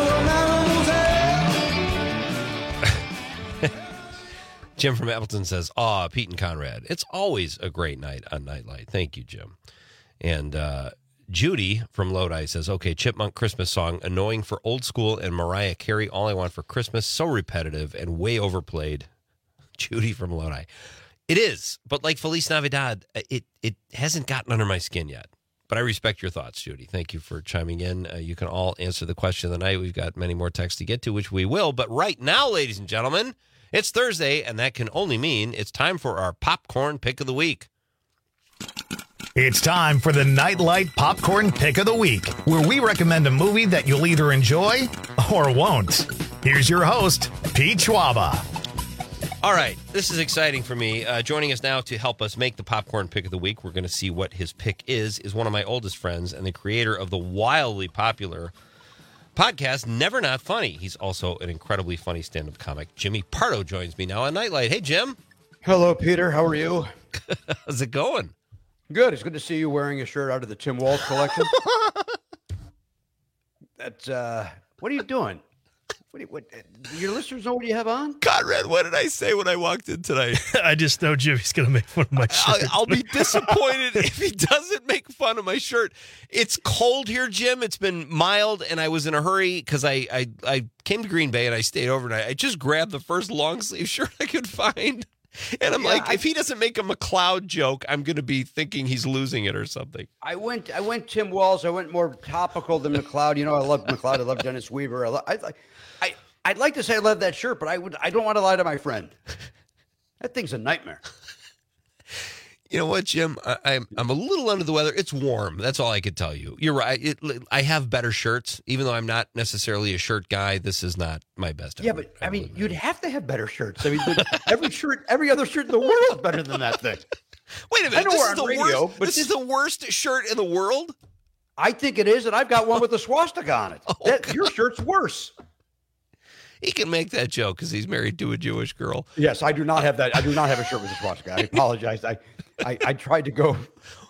truly know a mademoiselle. Jim from Appleton says, aw, Pete and Conrad. It's always a great night on Nightlight. Thank you, Jim. And uh, Judy from Lodi says, okay, Chipmunk Christmas song, annoying for old school and Mariah Carey, All I Want for Christmas, so repetitive and way overplayed. Judy from Lodi. It is, but like Feliz Navidad, it, it hasn't gotten under my skin yet. But I respect your thoughts, Judy. Thank you for chiming in. Uh, you can all answer the question of the night. We've got many more texts to get to, which we will. But right now, ladies and gentlemen, it's Thursday, and that can only mean it's time for our popcorn pick of the week. It's time for the Nightlight Popcorn Pick of the Week, where we recommend a movie that you'll either enjoy or won't. Here's your host, Pete Schwaba. All right, this is exciting for me. Uh, joining us now to help us make the popcorn pick of the week, we're going to see what his pick is, is one of my oldest friends and the creator of the wildly popular podcast, Never Not Funny. He's also an incredibly funny stand-up comic. Jimmy Pardo joins me now on Nightlight. Hey, Jim. Hello, Peter. How are you? How's it going? Good. It's good to see you wearing a shirt out of the Tim Walz collection. That's, uh, what are you doing? What, do you, what your listeners know what you have on? Conrad, what did I say when I walked in tonight? I just know Jimmy's going to make fun of my shirt. I'll, I'll be disappointed if he doesn't make fun of my shirt. It's cold here, Jim. It's been mild, and I was in a hurry because I, I, I came to Green Bay and I stayed overnight. I just grabbed the first long sleeve shirt I could find. And I'm yeah, like, I, if he doesn't make a McLeod joke, I'm going to be thinking he's losing it or something. I went I went Tim Walz. I went more topical than McLeod. You know, I love McLeod. I love Dennis Weaver. I, love, I, I, I'd like to say I love that shirt, but I would. I don't want to lie to my friend. That thing's a nightmare. You know what, Jim? I, I'm I'm a little under the weather. It's warm. That's all I could tell you. You're right. It, I have better shirts, even though I'm not necessarily a shirt guy. This is not my best. Yeah, ever, but I mean, admit. You'd have to have better shirts. I mean, every shirt, every other shirt in the world is better than that thing. Wait a minute. I know this we're is on the radio, worst, but this is the worst shirt in the world. I think it is, and I've got one with a swastika on it. Oh, that, your shirt's worse. He can make that joke because he's married to a Jewish girl. Yes, I do not have that. I do not have a shirt with a swastika. I apologize. I, I, I tried to go.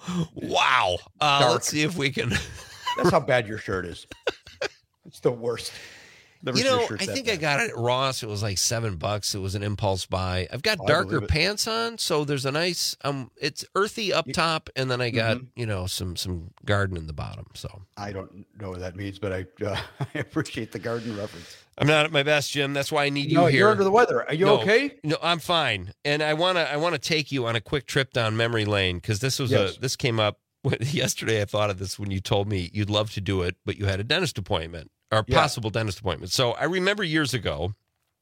Wow. Uh, let's see if we can. That's how bad your shirt is. It's the worst. Never you know, I think bad. I got it at Ross. It was like seven bucks. It was an impulse buy. I've got oh, darker pants on, so there's a nice. Um, it's earthy up top, and then I got mm-hmm. you know some some garden in the bottom. So I don't know what that means, but I uh, I appreciate the garden reference. I'm not at my best, Jim. That's why I need you no, here. You're under the weather. Are you no, okay? No, I'm fine. And I wanna I wanna take you on a quick trip down memory lane because this was yes. a this came up yesterday. I thought of this when you told me you'd love to do it, but you had a dentist appointment. Or yeah. possible dentist appointment. So I remember years ago,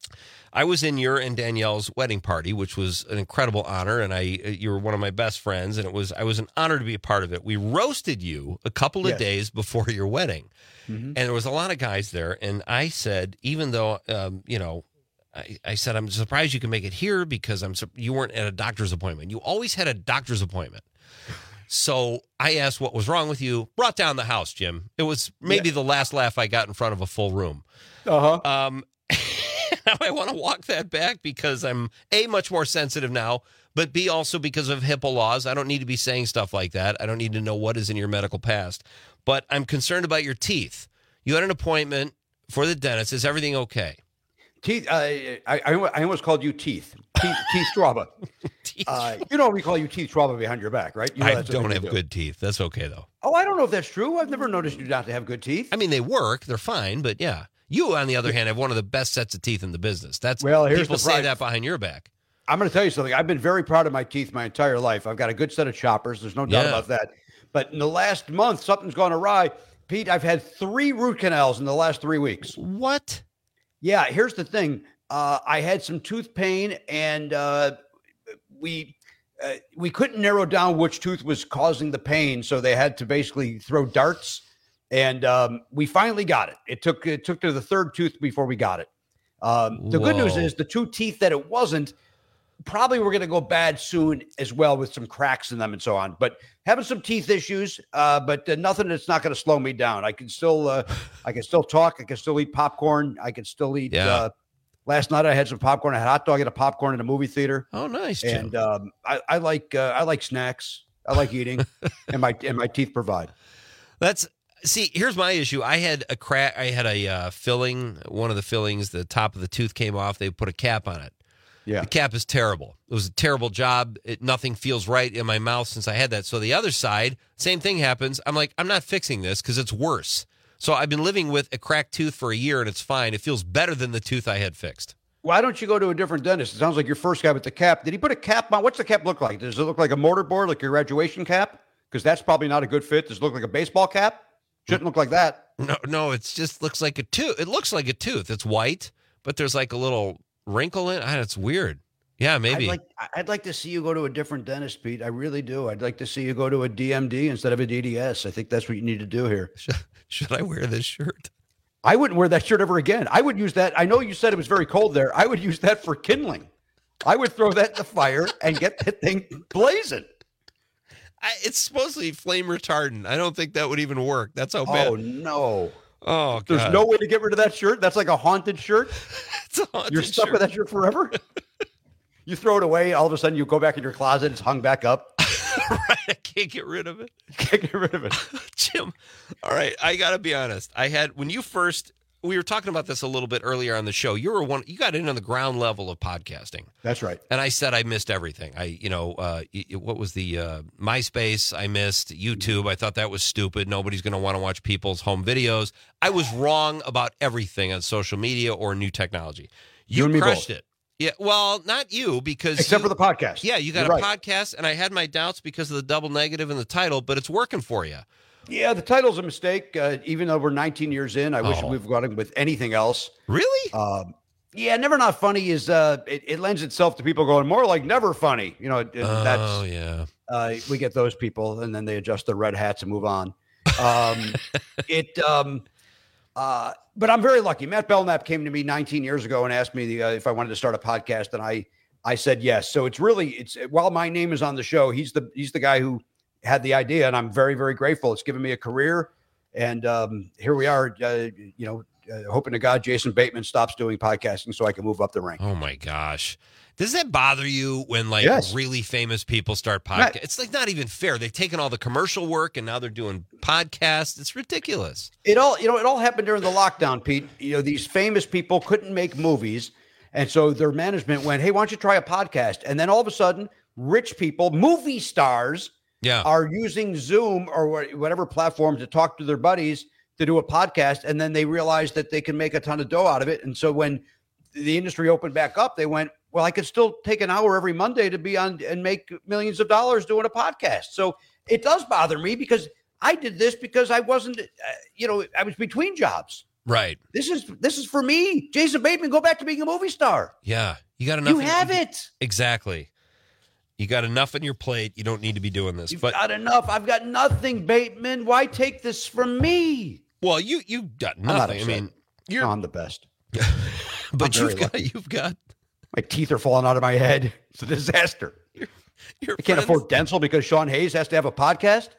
I was in your and Danielle's wedding party, which was an incredible honor, and I you were one of my best friends, and it was I was an honor to be a part of it. We roasted you a couple of yes. days before your wedding, mm-hmm. and there was a lot of guys there, and I said, even though um, you know, I, I said I'm surprised you can make it here because I'm you weren't at a doctor's appointment. You always had a doctor's appointment. So I asked what was wrong with you, brought down the house, Jim. It was maybe yeah. the last laugh I got in front of a full room. Uh-huh. Um, I want to walk that back because I'm, A, much more sensitive now, but B, also because of HIPAA laws. I don't need to be saying stuff like that. I don't need to know what is in your medical past. But I'm concerned about your teeth. You had an appointment for the dentist. Is everything okay? Teeth. Uh, I, I almost called you Teeth. Teeth, teeth Straba. teeth uh, you know we call you Teeth Straba behind your back, right? You know I don't have do. good teeth. That's okay, though. Oh, I don't know if that's true. I've never noticed you not to have good teeth. I mean, they work. They're fine, but yeah. You, on the other hand, have one of the best sets of teeth in the business. That's well, here's people say that behind your back. I'm going to tell you something. I've been very proud of my teeth my entire life. I've got a good set of choppers. There's no doubt yeah. about that. But in the last month, something's gone awry. Pete, I've had three root canals in the last three weeks. What? Yeah, here's the thing. Uh, I had some tooth pain, and uh, we uh, we couldn't narrow down which tooth was causing the pain, so they had to basically throw darts, and um, we finally got it. It took it took to the third tooth before we got it. Um, the Whoa. good news is the two teeth that it wasn't probably were going to go bad soon as well, with some cracks in them and so on. But having some teeth issues, uh, but uh, nothing that's not going to slow me down. I can still uh, I can still talk. I can still eat popcorn. I can still eat. Yeah. Uh, Last night I had some popcorn. I had a hot dog and a popcorn in a movie theater. Oh, nice! Jim. And um, I, I like uh, I like snacks. I like eating, and my and my teeth provide. That's see. Here's my issue. I had a crack. I had a uh, filling. One of the fillings, the top of the tooth came off. They put a cap on it. Yeah. The cap is terrible. It was a terrible job. It, nothing feels right in my mouth since I had that. So the other side, same thing happens. I'm like, I'm not fixing this because it's worse. So I've been living with a cracked tooth for a year, and it's fine. It feels better than the tooth I had fixed. Why don't you go to a different dentist? It sounds like your first guy with the cap. Did he put a cap on? What's the cap look like? Does it look like a mortarboard, like your graduation cap? Because that's probably not a good fit. Does it look like a baseball cap? Shouldn't look like that. No, no, it just looks like a tooth. It looks like a tooth. It's white, but there's like a little wrinkle in it. It's weird. Yeah, maybe. I'd like, I'd like to see you go to a different dentist, Pete. I really do. I'd like to see you go to a D M D instead of a D D S. I think that's what you need to do here. Should I wear this shirt? I wouldn't wear that shirt ever again. I would use that. I know you said it was very cold there. I would use that for kindling. I would throw that in the fire and get that thing blazing. I, it's supposedly flame retardant. I don't think that would even work. That's how bad. Oh, no. Oh, God. There's no way to get rid of that shirt? That's like a haunted shirt? It's a haunted You're stuck shirt. with that shirt forever? You throw it away, all of a sudden you go back in your closet, it's hung back up. Right, I can't get rid of it. Can't get rid of it. Jim, all right, I got to be honest. I had, when you first, we were talking about this a little bit earlier on the show. You were one, you got in on the ground level of podcasting. That's right. And I said I missed everything. I, you know, uh, what was the uh, MySpace? I missed YouTube. I thought that was stupid. Nobody's going to want to watch people's home videos. I was wrong about everything on social media or new technology. You, You and me crushed both. it. Yeah, well, not you because Except you- for the podcast. Yeah, you got You're a right. podcast, and I had my doubts because of the double negative in the title, but it's working for you. Yeah, the title's a mistake. Uh, even though we're nineteen years in, I wish Oh. we've got it with anything else. Really? Um, yeah, Never Not Funny is, uh, it, it lends itself to people going more like Never Funny. You know, it- it- Oh, that's, yeah. uh, we get those people and then they adjust their red hats and move on. Um, it, um, uh, but I'm very lucky. Matt Belknap came to me nineteen years ago and asked me uh, if I wanted to start a podcast, and I, I said yes. So it's really, it's while my name is on the show, he's the he's the guy who had the idea, and I'm very very grateful. It's given me a career, and um, here we are. Uh, you know, uh, hoping to God Jason Bateman stops doing podcasting so I can move up the rank. Oh my gosh. Does that bother you when like Yes. really famous people start Right. podcasts? It's like not even fair. They've taken all the commercial work and now they're doing podcasts. It's ridiculous. It all, you know, it all happened during the lockdown, Pete. You know, these famous people couldn't make movies. And so their management went, hey, why don't you try a podcast? And then all of a sudden, rich people, movie stars, Yeah. are using Zoom or wha- whatever platform to talk to their buddies to do a podcast. And then they realized that they can make a ton of dough out of it. And so when the industry opened back up, they went, well, I could still take an hour every Monday to be on and make millions of dollars doing a podcast. So it does bother me because I did this because I wasn't, uh, you know, I was between jobs. Right. This is this is for me. Jason Bateman, go back to being a movie star. Yeah. You got enough. You in- have it. Exactly. You got enough on your plate. You don't need to be doing this. You've but got enough. I've got nothing, Bateman. Why take this from me? well, you you got I'm not nothing. I upset. mean, you're No, I'm the best. but I'm very you've got lucky. you've got My teeth are falling out of my head. It's a disaster. your I can't friends- afford dental because Sean Hayes has to have a podcast.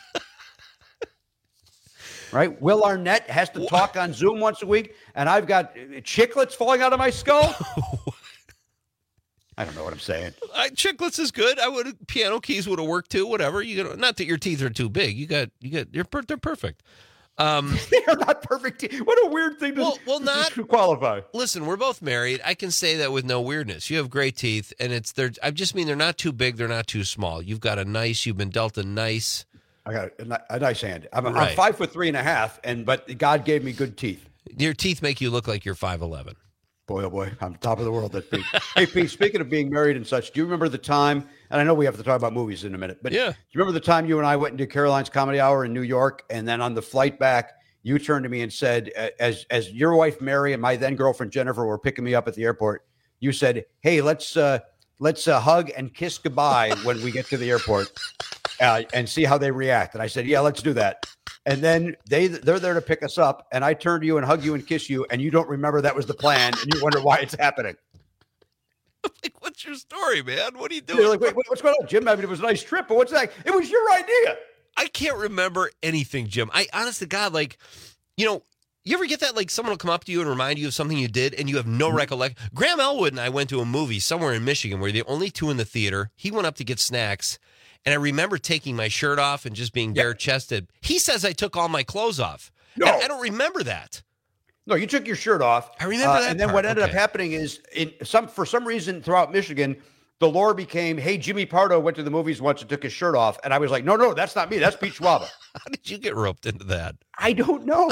Right? Will Arnett has to talk on Zoom once a week, and I've got uh, chiclets falling out of my skull. I don't know what I'm saying. I, chiclets is good. I would piano keys would have worked too. Whatever you got. Not that your teeth are too big. You got you got. You're per, they're perfect. Um, They're not perfect. teeth. What a weird thing to, well, well, not to qualify. Listen, we're both married. I can say that with no weirdness. You have great teeth, and it's they're. I just mean they're not too big. They're not too small. You've got a nice. You've been dealt a nice. I got a, ni- a nice hand. I'm, Right. I'm five foot three and a half, and but God gave me good teeth. Your teeth make you look like you're five eleven. Boy, oh boy, I'm top of the world. That Pete. Hey, Pete. Speaking of being married and such, do you remember the time? And I know we have to talk about movies in a minute, but Yeah. do you remember the time you and I went into Caroline's Comedy Hour in New York, and then on the flight back, you turned to me and said, a- as as your wife Mary and my then girlfriend Jennifer were picking me up at the airport, you said, "Hey, let's uh, let's uh, hug and kiss goodbye when we get to the airport, uh, and see how they react." And I said, "Yeah, let's do that." And then they they're there to pick us up, and I turn to you and hug you and kiss you, and you don't remember that was the plan, and you wonder why it's happening. Like, what's your story, man? What are you doing? You're like, wait, wait, what's going on, Jim? I mean, it was a nice trip, but what's that? It was your idea. I can't remember anything, Jim. I honest to God, like, you know, you ever get that, like, someone will come up to you and remind you of something you did and you have no recollection? Graham Elwood and I went to a movie somewhere in Michigan where the only two in the theater. He went up to get snacks, and I remember taking my shirt off and just being bare-chested. He says I took all my clothes off. No. And I don't remember that. No, you took your shirt off. I remember that And then part. what ended Okay. up happening is, in some for some reason throughout Michigan, the lore became, hey, Jimmy Pardo went to the movies once and took his shirt off. And I was like, no, no, that's not me. That's Pete Schwaba. How did you get roped into that? I don't know.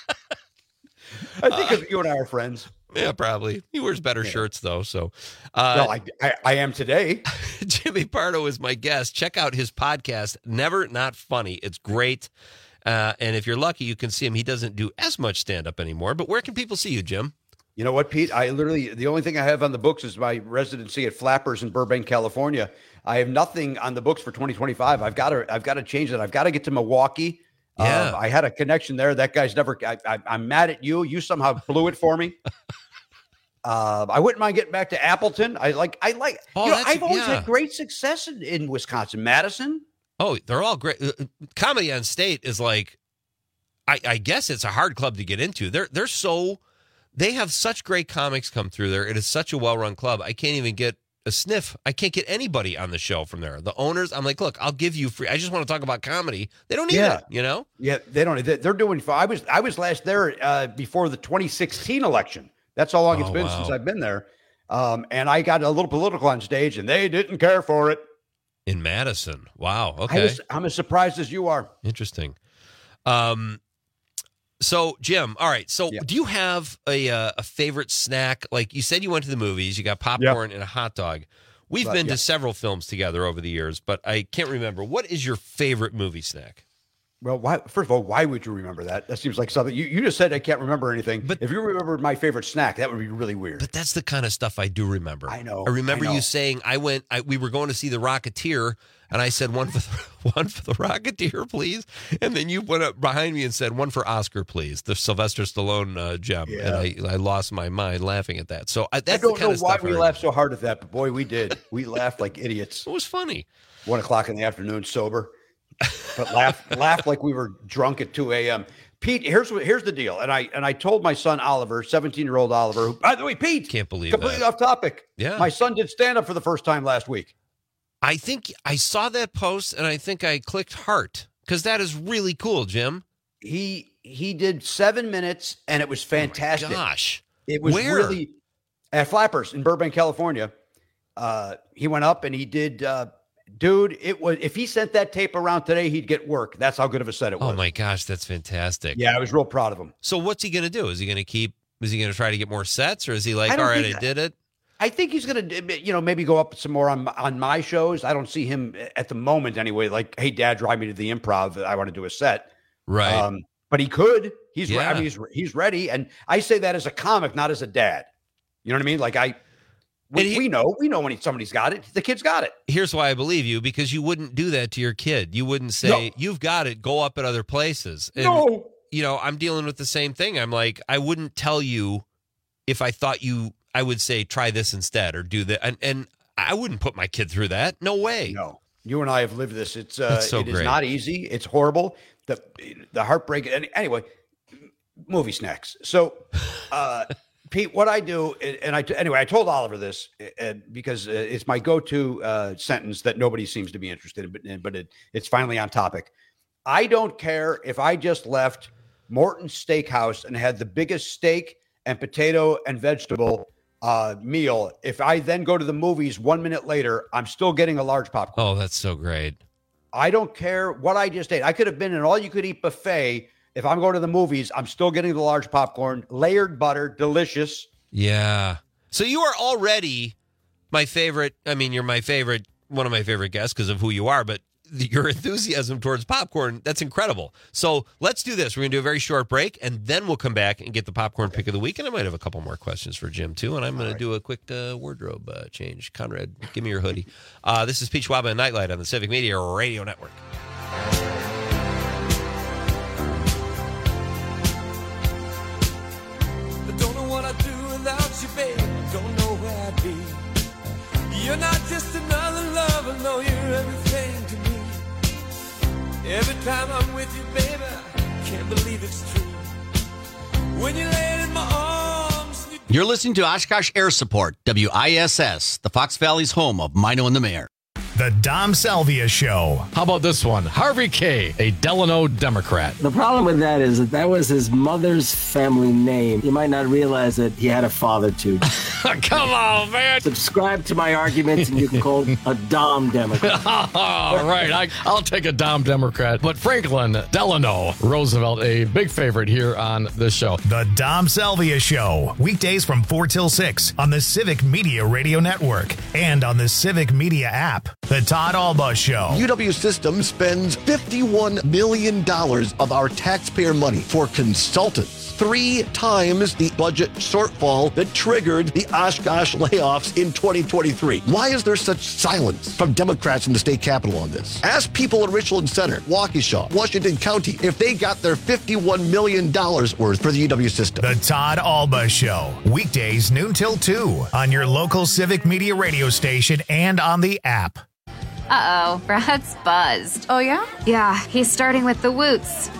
I think 'cause you and I are friends. Yeah, probably. He wears better shirts, though. So, uh, Well, I, I, I am today. Jimmy Pardo is my guest. Check out his podcast, Never Not Funny. It's great. Uh, and if you're lucky, you can see him. He doesn't do as much stand-up anymore. But where can people see you, Jim? You know what, Pete? I literally, the only thing I have on the books is my residency at Flappers in Burbank, California. I have nothing on the books for twenty twenty-five. I've got to, I've got to change that. I've got to get to Milwaukee. Yeah. Um, I had a connection there. That guy's never, I, I, I'm mad at you. You somehow blew it for me. Uh, I wouldn't mind getting back to Appleton. I like, I like, Oh, you know, that's- I've always yeah. had great success in, in Wisconsin. Madison. Oh, they're all great. Uh, Comedy on State is like, I, I guess it's a hard club to get into. They're they're so, they have such great comics come through there. It is such a well-run club. I can't even get a sniff. I can't get anybody on the show from there. The owners, I'm like, look, I'll give you free. I just want to talk about comedy. They don't need Yeah. it, you know? Yeah, they don't. they- They're doing. I was I was last there uh, before the twenty sixteen election. That's how long it's Oh, been wow. since I've been there. Um, and I got a little political on stage, and they didn't care for it. In Madison. Wow. I Okay. was, I'm as surprised as you are. Interesting. Um, so Jim, all right. So do you have a uh, a favorite snack? Like you said, you went to the movies. You got popcorn and a hot dog. We've Right, been yeah. to several films together over the years, but I can't remember. What is your favorite movie snack? Well, why? First of all, why would you remember that? That seems like something you, you just said. I can't remember anything. But if you remembered my favorite snack, that would be really weird. But that's the kind of stuff I do remember. I know. I remember I know. you saying I went. I, we were going to see The Rocketeer, and I said one for the, one for the Rocketeer, please. And then you went up behind me and said one for Oscar, please. The Sylvester Stallone uh, gem, and I, I lost my mind laughing at that. So I, that's I don't the kind know of why stuff I we remember. laughed so hard at that, but boy, we did. We laughed like idiots. It was funny. One o'clock in the afternoon, sober, but laughed laughed like we were drunk at two a.m. Pete, here's what here's the deal, and I and I told my son Oliver, seventeen year old Oliver, who, by the way, Pete, Can't believe completely that. off topic. Yeah. My son did stand up for the first time last week. I think I saw that post, and I think I clicked heart because that is really cool, Jim. He he did seven minutes, and it was fantastic. Gosh, it was Where? really at Flappers in Burbank, California. Uh, he went up and he did. Uh, dude, it was if he sent that tape around today, he'd get work. That's how good of a set it was. Oh my gosh, that's fantastic. Yeah, I was real proud of him. So what's he going to do? Is he going to keep? Is he going to try to get more sets, or is he like, I all don't right, think- I did it? I think he's going to, you know, maybe go up some more on on my shows. I don't see him at the moment anyway. Like, hey, Dad, drive me to the Improv. I want to do a set. Right. Um, but he could. He's. Re- I Yeah. mean, he's he's ready. And I say that as a comic, not as a dad. You know what I mean? Like I, we, And he- we know we know when he, somebody's got it. The kid's got it. Here's why I believe you, because you wouldn't do that to your kid. You wouldn't say, No. you've got it, go up at other places. And, No. you know, I'm dealing with the same thing. I'm like, I wouldn't tell you if I thought you, I would say, try this instead or do that. And, and I wouldn't put my kid through that. No way. No. You and I have lived this. It's uh, That's so it is great. not easy. It's horrible. The the heartbreak. any- Anyway, movie snacks. So, uh, Pete, what I do, and I anyway, I told Oliver this, and because uh, it's my go-to uh, sentence that nobody seems to be interested in, but, but it, it's finally on topic. I don't care if I just left Morton's Steakhouse and had the biggest steak and potato and vegetable uh, meal. If I then go to the movies one minute later, I'm still getting a large popcorn. Oh, that's so great. I don't care what I just ate. I could have been an all-you-could-eat buffet. If I'm going to the movies, I'm still getting the large popcorn, layered butter, delicious. Yeah. So you are already my favorite. I mean, you're my favorite, one of my favorite guests because of who you are, but your enthusiasm towards popcorn, that's incredible. So let's do this. We're going to do a very short break, and then we'll come back and get the popcorn pick of the week. And I might have a couple more questions for Jim, too. And I'm going to do a quick uh, wardrobe uh, change. Conrad, give me your hoodie. Uh, this is Pete Schwab and Nightlight on the Civic Media Radio Network. I don't know what I'd do without you, babe. Don't know where I'd be. You're not just another lover, no, you're everything to me. Every time I'm with you, baby, I can't believe it's true. When you lay in my arms, you You're listening to Oshkosh Air Support, W I S S, the Fox Valley's home of Mino and the Mayor. The Dom Salvia Show. How about this one? Harvey K., a Delano Democrat. The problem with that is that that was his mother's family name. You might not realize that he had a father, too. Come on, man. Subscribe to my arguments and you can call it a Dom Democrat. All right, I, I'll take a Dom Democrat. But Franklin Delano Roosevelt, a big favorite here on this show. The Dom Salvia Show. Weekdays from four till six on the Civic Media Radio Network and on the Civic Media app. The Todd Alba Show. U W Systems spends fifty-one million dollars of our taxpayer money for consultants. Three times the budget shortfall that triggered the Oshkosh layoffs in twenty twenty-three. Why is there such silence from Democrats in the state capitol on this? Ask people in Richland Center, Waukesha, Washington County if they got their fifty-one million dollars worth for the U W system. The Todd Alba Show. Weekdays noon till two on your local Civic Media radio station and on the app. Uh-oh, Brad's buzzed. Oh, yeah? Yeah, he's starting with the woots.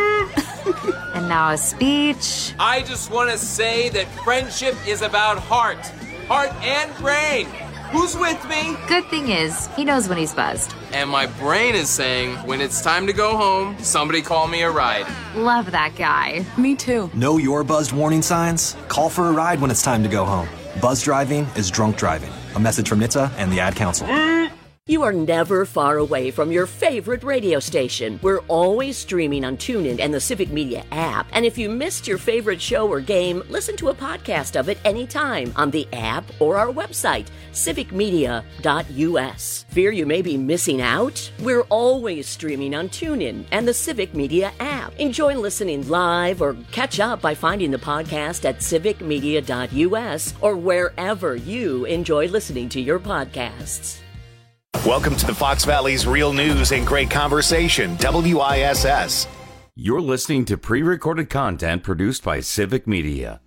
And now a speech. I just want to say that friendship is about heart. Heart and brain. Who's with me? Good thing is, he knows when he's buzzed. And my brain is saying, when it's time to go home, somebody call me a ride. Love that guy. Me too. Know your buzzed warning signs? Call for a ride when it's time to go home. Buzz driving is drunk driving. A message from N H T S A and the Ad Council. You are never far away from your favorite radio station. We're always streaming on TuneIn and the Civic Media app. And if you missed your favorite show or game, listen to a podcast of it anytime on the app or our website, civic media dot u s. Fear you may be missing out? We're always streaming on TuneIn and the Civic Media app. Enjoy listening live or catch up by finding the podcast at civic media dot u s or wherever you enjoy listening to your podcasts. Welcome to the Fox Valley's Real News and Great Conversation, W I S S. You're listening to pre-recorded content produced by Civic Media.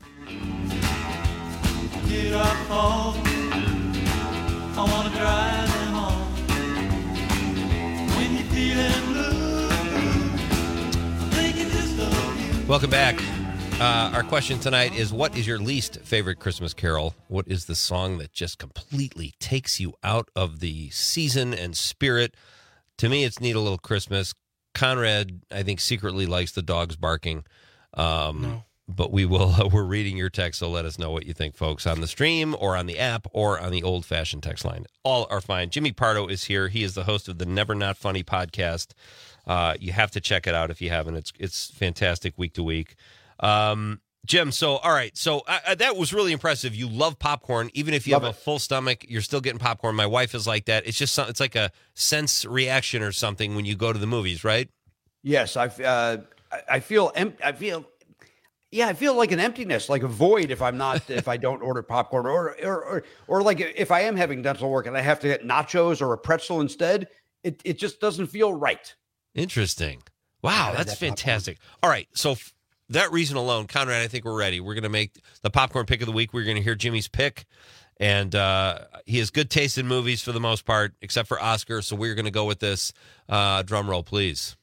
Get up home. I want to drive them home. When you're feeling blue, thinking just of you. Welcome back. Uh, our question tonight is, what is your least favorite Christmas carol? What is the song that just completely takes you out of the season and spirit? To me, it's Need a Little Christmas. Conrad, I think, secretly likes the dogs barking. Um, no. But we will, uh, we're reading your text, so let us know what you think, folks, on the stream or on the app or on the old-fashioned text line. All are fine. Jimmy Pardo is here. He is the host of the Never Not Funny podcast. Uh, you have to check it out if you haven't. It's, it's fantastic week to week. Um, Jim, so, all right. So uh, that was really impressive. You love popcorn. Even if you love have it. A full stomach, you're still getting popcorn. My wife is like that. It's just, it's like a sense reaction or something when you go to the movies, right? Yes. I, uh, I feel, em- I feel, yeah, I feel like an emptiness, like a void if I'm not, if I don't order popcorn or, or, or, or like if I am having dental work and I have to get nachos or a pretzel instead, it, it just doesn't feel right. Interesting. Wow. That's that fantastic. Popcorn. All right. So f- that reason alone, Conrad, I think we're ready. We're going to make the popcorn pick of the week. We're going to hear Jimmy's pick. And uh, he has good taste in movies for the most part, except for Oscar. So we're going to go with this. Uh, drum roll, please.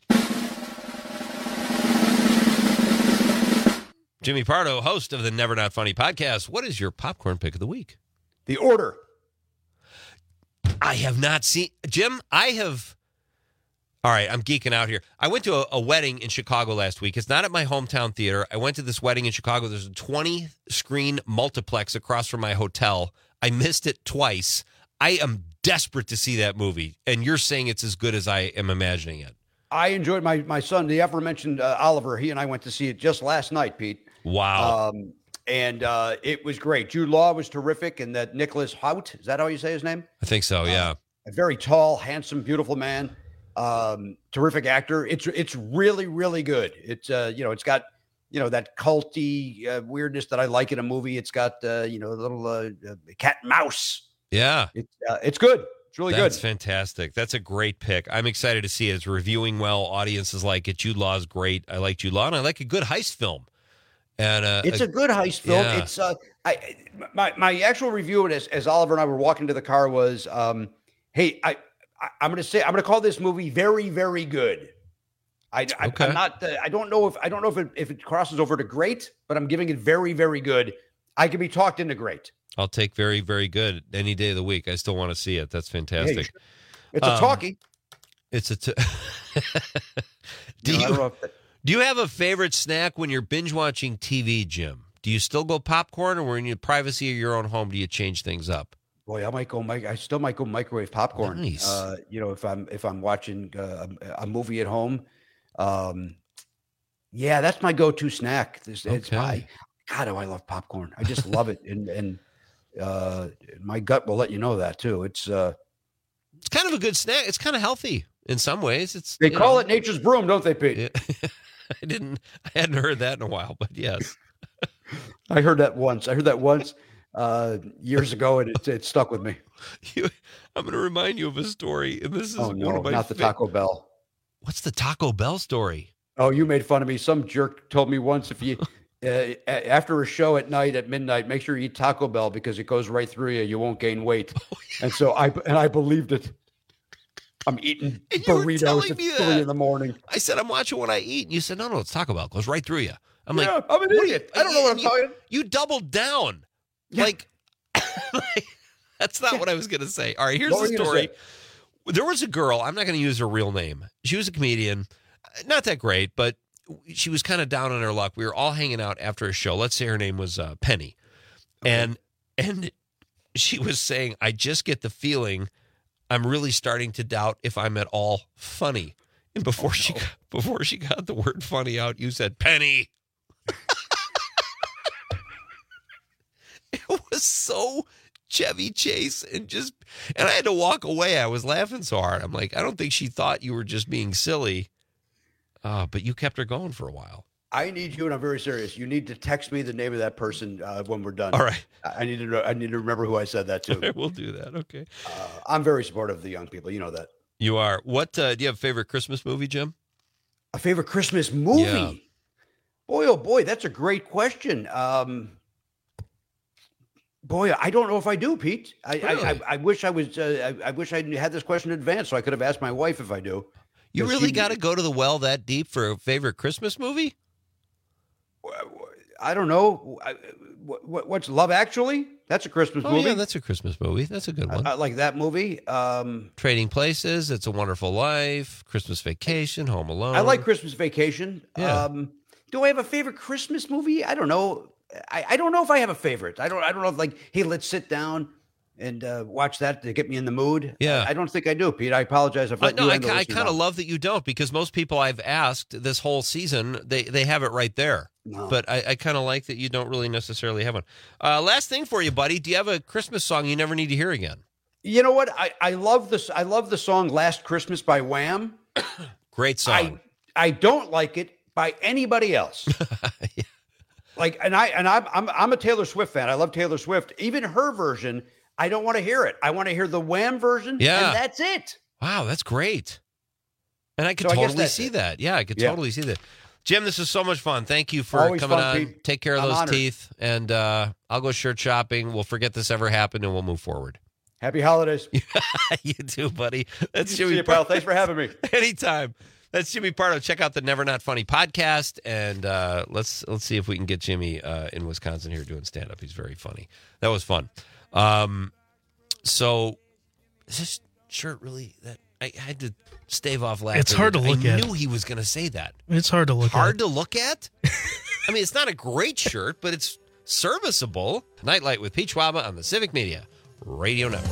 Jimmy Pardo, host of the Never Not Funny podcast. What is your popcorn pick of the week? The Order. I have not seen... Jim, I have... All right, I'm geeking out here. I went to a, a wedding in Chicago last week. It's not at my hometown theater. I went to this wedding in Chicago. There's a twenty-screen multiplex across from my hotel. I missed it twice. I am desperate to see that movie, and you're saying it's as good as I am imagining it. I enjoyed my my son, the aforementioned uh, Oliver. He and I went to see it just last night, Pete. Wow. Um, and uh, it was great. Jude Law was terrific, and that Nicholas Hoult, is that how you say his name? I think so, yeah. Uh, a very tall, handsome, beautiful man. Um, terrific actor. It's it's really, really good. It's uh, you know, it's got, you know, that culty uh, weirdness that I like in a movie. It's got uh, you know, a little uh, uh, cat and mouse. Yeah. It's uh, it's good. It's really That's good. That's fantastic. That's a great pick. I'm excited to see it. It's reviewing well. Audiences like it. Jude Law is great. I like Jude Law, and I like a good heist film. And uh, it's a, a good heist film. Yeah. It's uh, I my my actual review of it as as Oliver and I were walking to the car was, um, hey, I. I'm going to say I'm going to call this movie very, very good. I, I, okay. I'm not. Uh, I don't know if I don't know if it, if it crosses over to great, but I'm giving it very, very good. I can be talked into great. I'll take very, very good any day of the week. I still want to see it. That's fantastic. It's a Um, talkie. It's a. T- do You know, I you don't know if that- do you have a favorite snack when you're binge watching T V, Jim? Do you still go popcorn, or when you're in the privacy of your own home, do you change things up? Boy, I might go. mic- I still might go microwave popcorn. Nice. Uh, you know, if I'm if I'm watching uh, a movie at home, um, yeah, that's my go-to snack. This, it's Okay. my God, oh, I love popcorn. I just love it, and and uh, my gut will let you know that too. It's uh, It's kind of a good snack. It's kind of healthy in some ways. It's they you call know, it nature's broom, don't they, Pete? Yeah. I didn't. I hadn't heard that in a while, but yes. I heard that once. I heard that once uh, years ago, and it, it stuck with me. You, I'm going to remind you of a story, and this is Oh one no, of my not the fa- Taco Bell. What's the Taco Bell story? Oh, you made fun of me. Some jerk told me once if you uh, a- after a show at night at midnight, make sure you eat Taco Bell because it goes right through you. You won't gain weight. Oh, And so I and I believed it. I'm eating And you were burritos telling at me three that. in the morning. I said I'm watching what I eat, and you said no, no, it's Taco Bell. It goes right through you. I'm Yeah, like, I'm an what do idiot. you- I don't know what I'm you, talking. You doubled down. Like, like, that's not what I was going to say. All right, here's What were the you gonna story. say? There was a girl. I'm not going to use her real name. She was a comedian, not that great, but she was kind of down on her luck. We were all hanging out after a show. Let's say her name was uh, Penny, and and she was saying, "I just get the feeling I'm really starting to doubt if I'm at all funny." And before she before she got the word "funny" out, you said Penny. It was so Chevy Chase and just, and I had to walk away. I was laughing so hard. I'm like, I don't think she thought you were just being silly. Uh, but you kept her going for a while. I need you, and I'm very serious. You need to text me the name of that person uh, when we're done. All right. I I need to know. I need to remember who I said that to. We'll do that. Okay. Uh, I'm very supportive of the young people. You know that. You are. What uh, do you have a favorite Christmas movie, Jim? A favorite Christmas movie? Yeah. Boy, oh boy, that's a great question. Um, boy, I don't know if I do, Pete. I Really? I, I, I wish I was. Uh, I, I wish I had this question in advance so I could have asked my wife if I do. You know, really she- got to go to the well that deep for a favorite Christmas movie? I don't know. I, what, what's Love Actually? That's a Christmas Oh, movie. yeah, that's a Christmas movie. That's a good one. I, I like that movie. Um, Trading Places, It's a Wonderful Life, Christmas Vacation, Home Alone. I like Christmas Vacation. Yeah. Um, do I have a favorite Christmas movie? I don't know. I, I don't know if I have a favorite. I don't. I don't know if like, hey, let's sit down and uh, watch that to get me in the mood. Yeah. I, I don't think I do, Pete. I apologize. I've Uh, let no, you I, and the I listeners kind of down. love that you don't, because most people I've asked this whole season, they, they have it right there. No. But I, I kind of like that you don't really necessarily have one. Uh, last thing for you, buddy. Do you have a Christmas song you never need to hear again? You know what? I, I love this. I love the song "Last Christmas" by Wham. Great song. I I don't like it by anybody else. Like, and I and I'm I'm I'm a Taylor Swift fan. I love Taylor Swift. Even her version, I don't want to hear it. I want to hear the Wham version. Yeah. and that's it. Wow, that's great. And I could So I guess totally that's see it. that. Yeah, I could Yeah. totally see that. Jim, this is so much fun. Thank you for Always coming fun, on. Pete. Take care of I'm those honored. teeth. And uh, I'll go shirt shopping. We'll forget this ever happened and we'll move forward. Happy holidays. You too, buddy. That's See Jimmy you, pal. Pardo. Thanks for having me. Anytime. That's Jimmy Pardo. Check out the Never Not Funny podcast, and uh, let's let's see if we can get Jimmy uh, in Wisconsin here doing stand up. He's very funny. That was fun. Um, so is this shirt really that I had to stave off laughing? It's hard to look I at. knew he was going to say that. It's hard to look Hard at. to look at. I mean, it's not a great shirt, but it's serviceable. Nightlight with Pete Schwaba on the Civic Media Radio Network.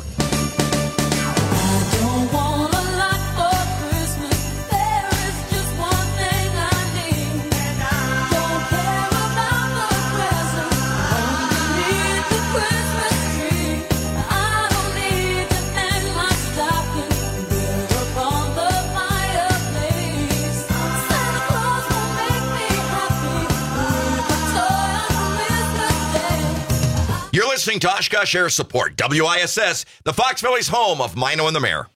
You're listening to Oshkosh Air Support, W I S S, the Fox Valley's home of Mino and the Mayor.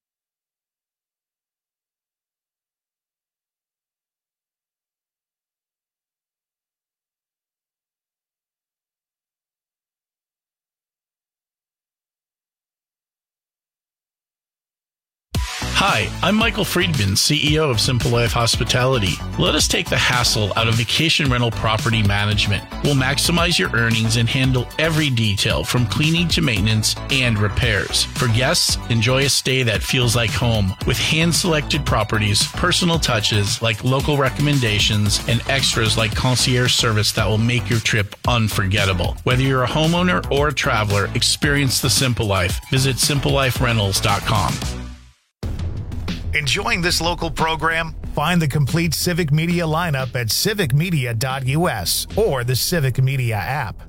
Hi, I'm Michael Friedman, C E O of Simple Life Hospitality. Let us take the hassle out of vacation rental property management. We'll maximize your earnings and handle every detail from cleaning to maintenance and repairs. For guests, enjoy a stay that feels like home with hand-selected properties, personal touches like local recommendations, and extras like concierge service that will make your trip unforgettable. Whether you're a homeowner or a traveler, experience the Simple Life. Visit simple life rentals dot com. Enjoying this local program? Find the complete Civic Media lineup at civic media dot u s or the Civic Media app.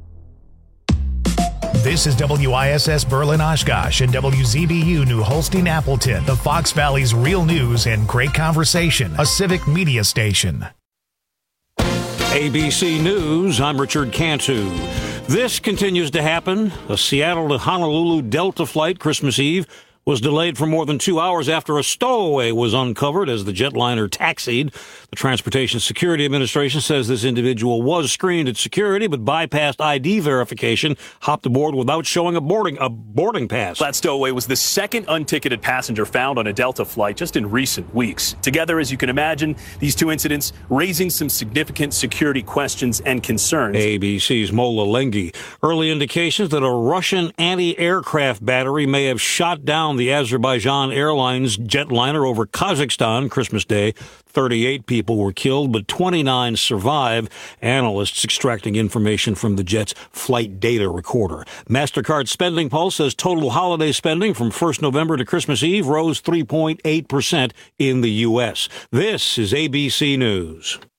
This is W I S S Berlin Oshkosh and W Z B U New Holstein Appleton, the Fox Valley's real news and great conversation, a Civic Media station. A B C News, I'm Richard Cantu. This continues to happen. A Seattle to Honolulu Delta flight Christmas Eve was delayed for more than two hours after a stowaway was uncovered as the jetliner taxied. The Transportation Security Administration says this individual was screened at security but bypassed I D verification, hopped aboard without showing a boarding a boarding pass. That stowaway was the second unticketed passenger found on a Delta flight just in recent weeks. Together, as you can imagine, these two incidents raising some significant security questions and concerns. A B C's Mola Lengi. Early indications that a Russian anti-aircraft battery may have shot down the Azerbaijan Airlines jetliner over Kazakhstan Christmas Day. thirty-eight people were killed, but twenty-nine survived. Analysts extracting information from the jet's flight data recorder. MasterCard Spending Pulse says total holiday spending from first November to Christmas Eve rose three point eight percent in the U S. This is A B C News.